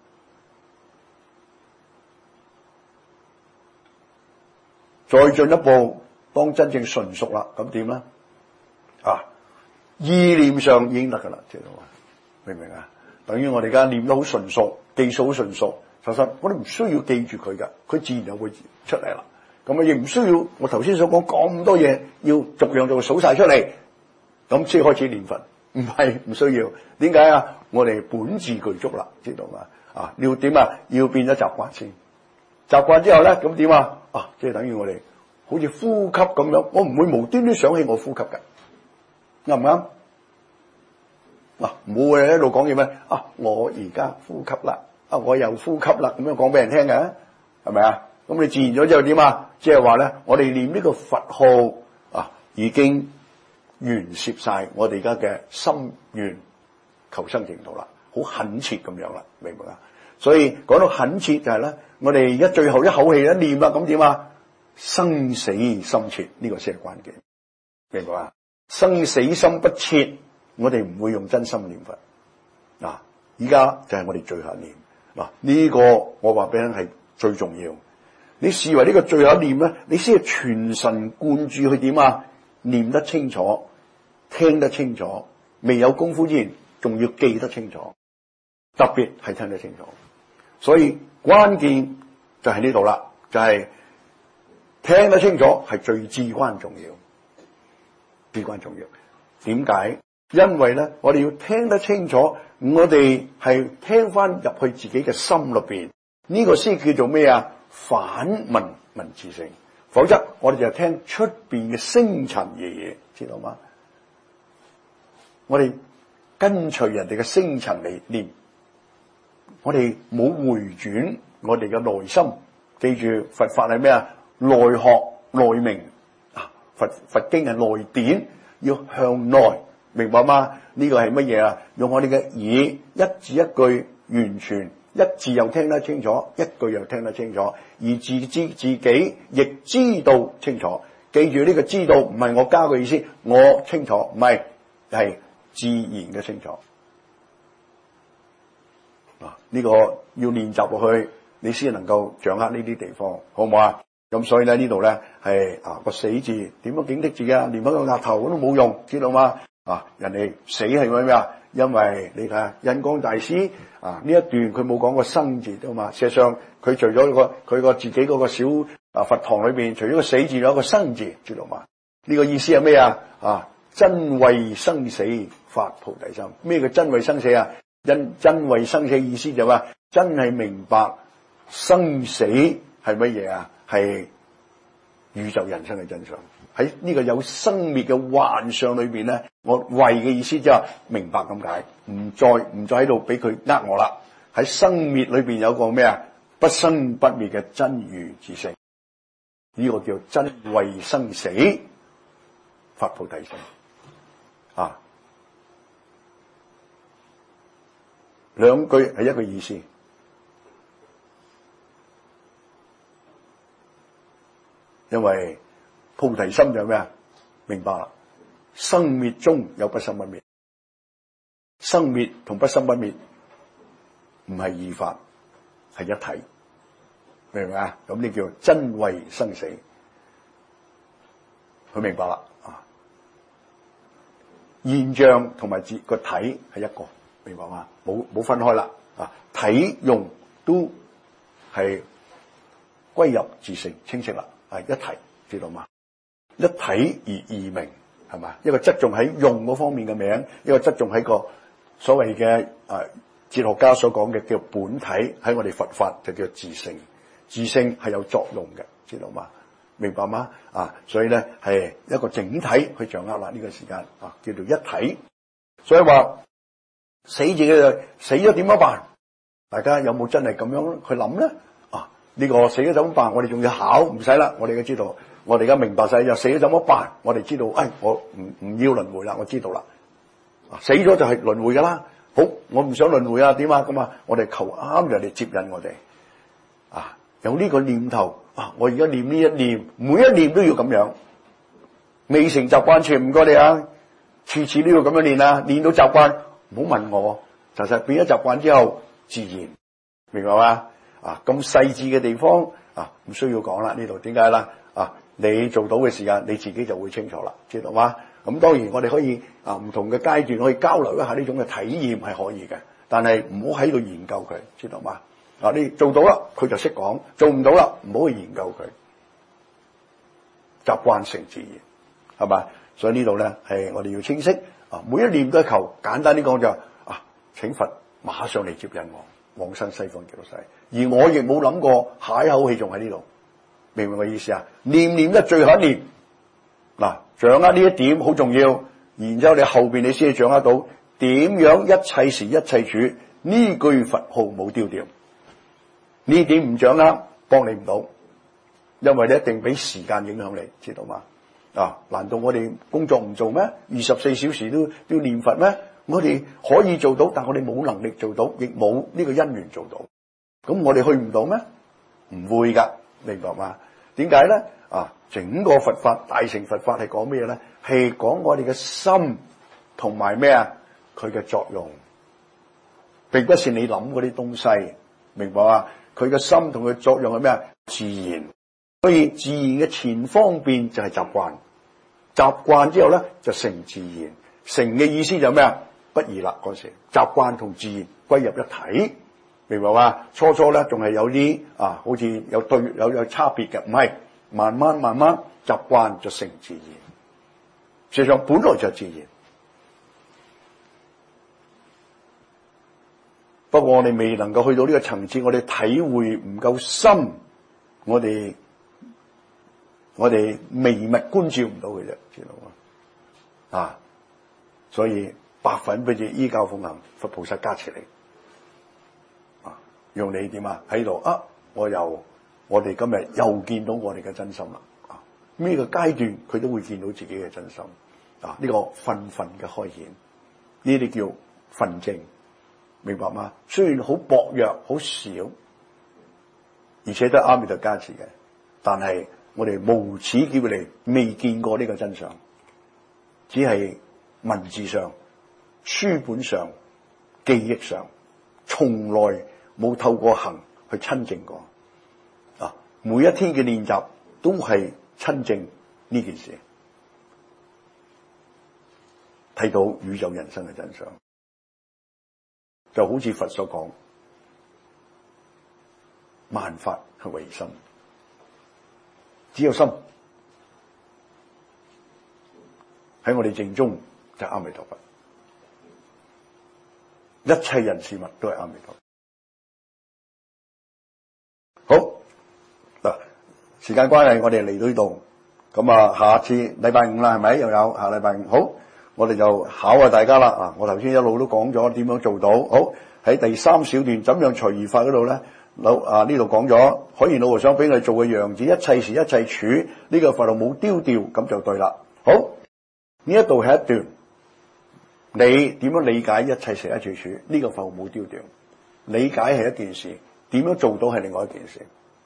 再進一步。當真正純熟啦，咁點咧？啊，意念上已經得噶啦，知道嘛？明唔明啊？等於我哋而家念得好純熟，記數好純熟，其實我哋唔需要記住佢噶，佢自然就會出嚟啦。咁啊，亦唔需要我頭先所講咁多嘢，要逐樣就數晒出嚟，咁先開始念佛。唔係唔需要，點解啊？我哋本自具足啦，知道嘛？啊，要點啊？要變咗習慣先，習慣之後咧，咁點啊？啊，即係等於我哋。好似呼吸咁樣，我唔會無端端想起我呼吸嘅，啱唔啱？嗱，唔會一路講嘢咩？啊，我而家呼吸啦，啊，我又呼吸啦，咁樣講俾人聽嘅，係咪啊？咁你自然咗之後點啊？即係話咧，我哋念呢個佛號啊，已經圓攝晒我哋而家嘅心願求生淨土啦，好懇切咁樣啦，明唔明啊？所以講到懇切就係咧，我哋而家最後一口氣一念啦，咁點啊？生死心切，呢個先係關鍵，明白啊？生死心不切，我哋唔會用真心念佛。嗱，依家就係我哋最後一念。嗱，呢個我話俾你聽係最重要。你視為呢個最後一念咧，你先係全神貫注去點啊？念得清楚，聽得清楚，未有功夫之前，仲要記得清楚，特別係聽得清楚。所以關鍵就係呢度啦，就係。聽得清楚係最至關重要，至關重要。點解？因為咧，我哋要聽得清楚，我哋係聽翻入去自己嘅心裏邊，呢個先叫做咩啊？反聞自性。否則我哋就係聽出邊嘅聲塵嘢，知道嗎？我哋跟隨人哋嘅聲塵嚟念，我哋冇回轉我哋嘅內心。記住佛法係咩啊？內學內明啊！佛經係內典，要向內，明白嗎？呢個係乜嘢啊？用我哋嘅耳，一字一句完全，一字又聽得清楚，一句又聽得清楚，而自己亦知道清楚。記住呢個知道唔係我加個意思，我清楚，唔係，係自然嘅清楚。啊，呢個要練習落去， 你先能夠掌握呢啲地方，好唔好啊？咁所以咧呢度咧係個死字點樣警惕自己啊？連一個額頭都冇用，知道嗎？人哋死係為咩啊？因為你睇下印光大師呢一段佢冇講個生字啫嘛。事實上佢除咗佢個自己嗰個小佛堂裏邊，除咗個死字，有一個生字，知道嗎？呢個意思係咩啊？真為生死發菩提心。咩叫真為生死啊？真為生死意思就話真係明白生死係乜嘢啊？係宇宙人生嘅真相。喺呢個有生滅嘅幻象裏邊咧，我為嘅意思即係明白咁解，唔再喺度俾佢呃我啦。喺生滅裏邊有個咩啊？不生不滅嘅真如自性，呢個叫真為生死發菩提心。兩句係一個意思，因為菩提心就係咩啊？明白啦，生滅中有不生不滅，生滅同不生不滅唔係二法，係一體，明唔明啊？咁呢叫真為生死，佢明白啦。現象同埋個體係一個，明白嗎？冇分開啦。體用都係歸入自性，清晰啦，係一體，知道嗎？一體而異名，係嘛？一個側重喺用嗰方面嘅名，一個側重喺個所謂嘅哲學家所講嘅叫本體，喺我哋佛法就叫自性。自性係有作用嘅，知道嗎？明白嗎？所以咧係一個整體去掌握啦。呢個時間叫做一體。所以話死字嘅死咗點樣辦？大家有冇真係咁樣去諗咧？呢個死咗怎麼辦？我哋仲要考，唔使啦。我哋都知道，我哋而家明白晒就死咗怎麼辦？我哋知道，我唔要輪迴啦，我知道啦。死咗就係輪迴噶啦。好，我唔想輪迴啊，點啊？咁我哋求啱人哋接引我哋。有呢個念頭我而家念呢一念，每一念都要咁樣。未成習慣處，唔該你啊，次次都要咁樣練啊，練到習慣，唔好問我，就實變咗習慣之後，自然，明白嗎？咁細緻嘅地方唔需要講啦。呢度點解啦？你做到嘅時間，你自己就會清楚啦，知道嗎？咁當然我哋可以唔同嘅階段可以交流一下呢種嘅體驗係可以嘅，但係唔好喺度研究佢，知道嗎？你做到啦，佢就識講；做唔到啦，唔好去研究佢。習慣成自然，係咪？所以呢度咧係我哋要清晰每一念都係求。簡單啲講就請佛馬上嚟接引我往生西方極樂世，而我亦冇諗過下一口氣仲喺呢度，明唔明我意思啊？念念一最後一念，掌握呢一點好重要。然之後你後邊你先至掌握到點樣一切時一切處呢句佛號冇丟掉。呢點唔掌握，幫你唔到，因為你一定俾時間影響你，知道嗎？難道我哋工作唔做咩？24小時都要念佛咩？我哋可以做到，但我哋冇能力做到，亦冇呢個因緣做到。咁我哋去唔到咩？唔會噶，明白嗎？點解咧？整個佛法大乘佛法係講咩咧？係講我哋嘅心同埋咩啊？佢嘅作用，並不是你諗嗰啲東西，明白嗎？佢嘅心同佢作用係咩啊？自然。所以自然嘅前方便就係習慣，習慣之後咧就成自然。成嘅意思就係咩啊？不二啦嗰時，習慣同自然歸入一體，明白嘛？初咧仲係有啲好似有差別嘅，唔係，慢慢習慣就成自然。事實上本來就係自然，不過我哋未能夠去到呢個層次，我哋體會唔夠深，我哋微物觀照唔到佢啫，知道嘛？所以百分不至依教奉行，佛菩薩加持你，用你點喺度我哋今日又見到我哋嘅真心啦。呢個階段佢都會見到自己嘅真心。呢個分分嘅開顯，呢啲叫分證，明白嗎？雖然好薄弱、好少，而且都係阿彌陀加持嘅，但係我哋無始劫嚟未見過呢個真相，只係文字上、書本上、記憶上，從來冇透過行去親近過啊！每一天嘅練習都係親近呢件事，睇到宇宙人生嘅真相，就好似佛所講，萬法係唯心，只有心喺我哋正中就係阿彌陀佛，一切人事物都係阿彌陀佛。好嗱，時間關係，我哋嚟到呢度，咁啊，下次禮拜五啦，係咪又有下禮拜五？好，我哋就考下大家啦。啊，我頭先一路都講咗點樣做到。好，喺第三小段怎樣隨意法嗰度咧，呢度講咗，可以老和尚俾我哋做嘅樣子，一切時一切處，呢個佛號冇丟掉，咁就對啦。好，呢一度係一段，你點樣理解一切時一切處？呢個佛號冇丟掉，理解係一件事，點樣做到係另外一件事。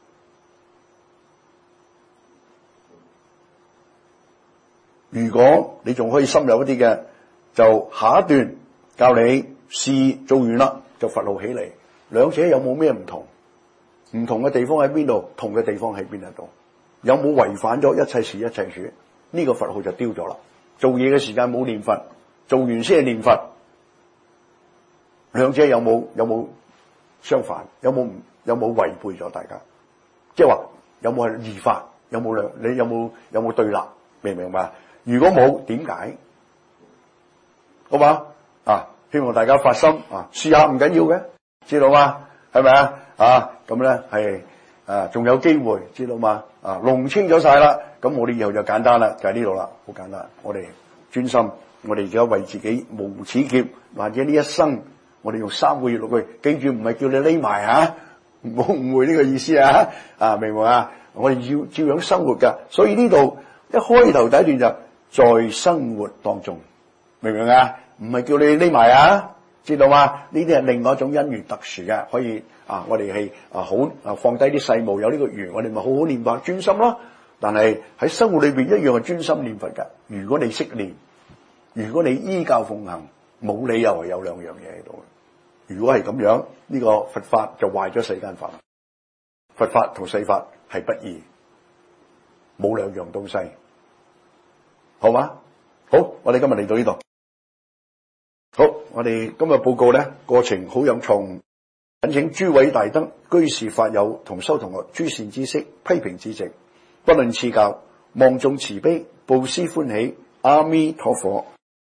如果你仲可以深入一啲嘅，就下一段教你試做完啦，就佛號起嚟。兩者有冇咩唔同？唔同嘅地方喺邊度？同嘅地方喺邊度？有冇違反咗一切時一切處？呢個佛號就丟咗啦。做嘢嘅時間冇念佛，做完先係念佛。兩者有冇相反？有冇違背咗大家？即係話有冇係異法？有冇對立？明唔明白？如果冇，點解？好嘛？啊，希望大家發心啊，試下唔緊要嘅，知道嗎？係咪啊？啊，咁咧係仲有機會，知道嗎？啊，弄清咗晒啦，咁我哋以後就簡單啦，就喺呢度啦，好簡單。我哋專心，我哋而家為自己無始劫或者呢一生，我哋用3個月落去，記住唔係叫你匿埋嚇，唔好誤會呢個意思啊！啊，明唔明啊？我哋要照樣生活㗎，所以呢度一開頭第一段就在生活當中，明唔明啊？唔係叫你匿埋啊，知道嗎？呢啲係另外一種因緣特殊嘅，可以我哋係好放低啲世務，有呢個緣，我哋咪好好念佛專心咯。但係喺生活裏邊一樣係專心念佛㗎。如果你識念，如果你依教奉行，冇理由係有兩樣嘢喺度。如果係咁樣，呢個佛法就壞咗世間法。佛法同世法係不二，冇兩樣東西。好嗎？好，我哋今日嚟到呢度。好，我哋今日報告咧，過程好有錯誤，懇請諸位大德、居士、法友同修同學諸善知識批評指正，不論賜教，望眾慈悲，布施歡喜，阿彌陀佛。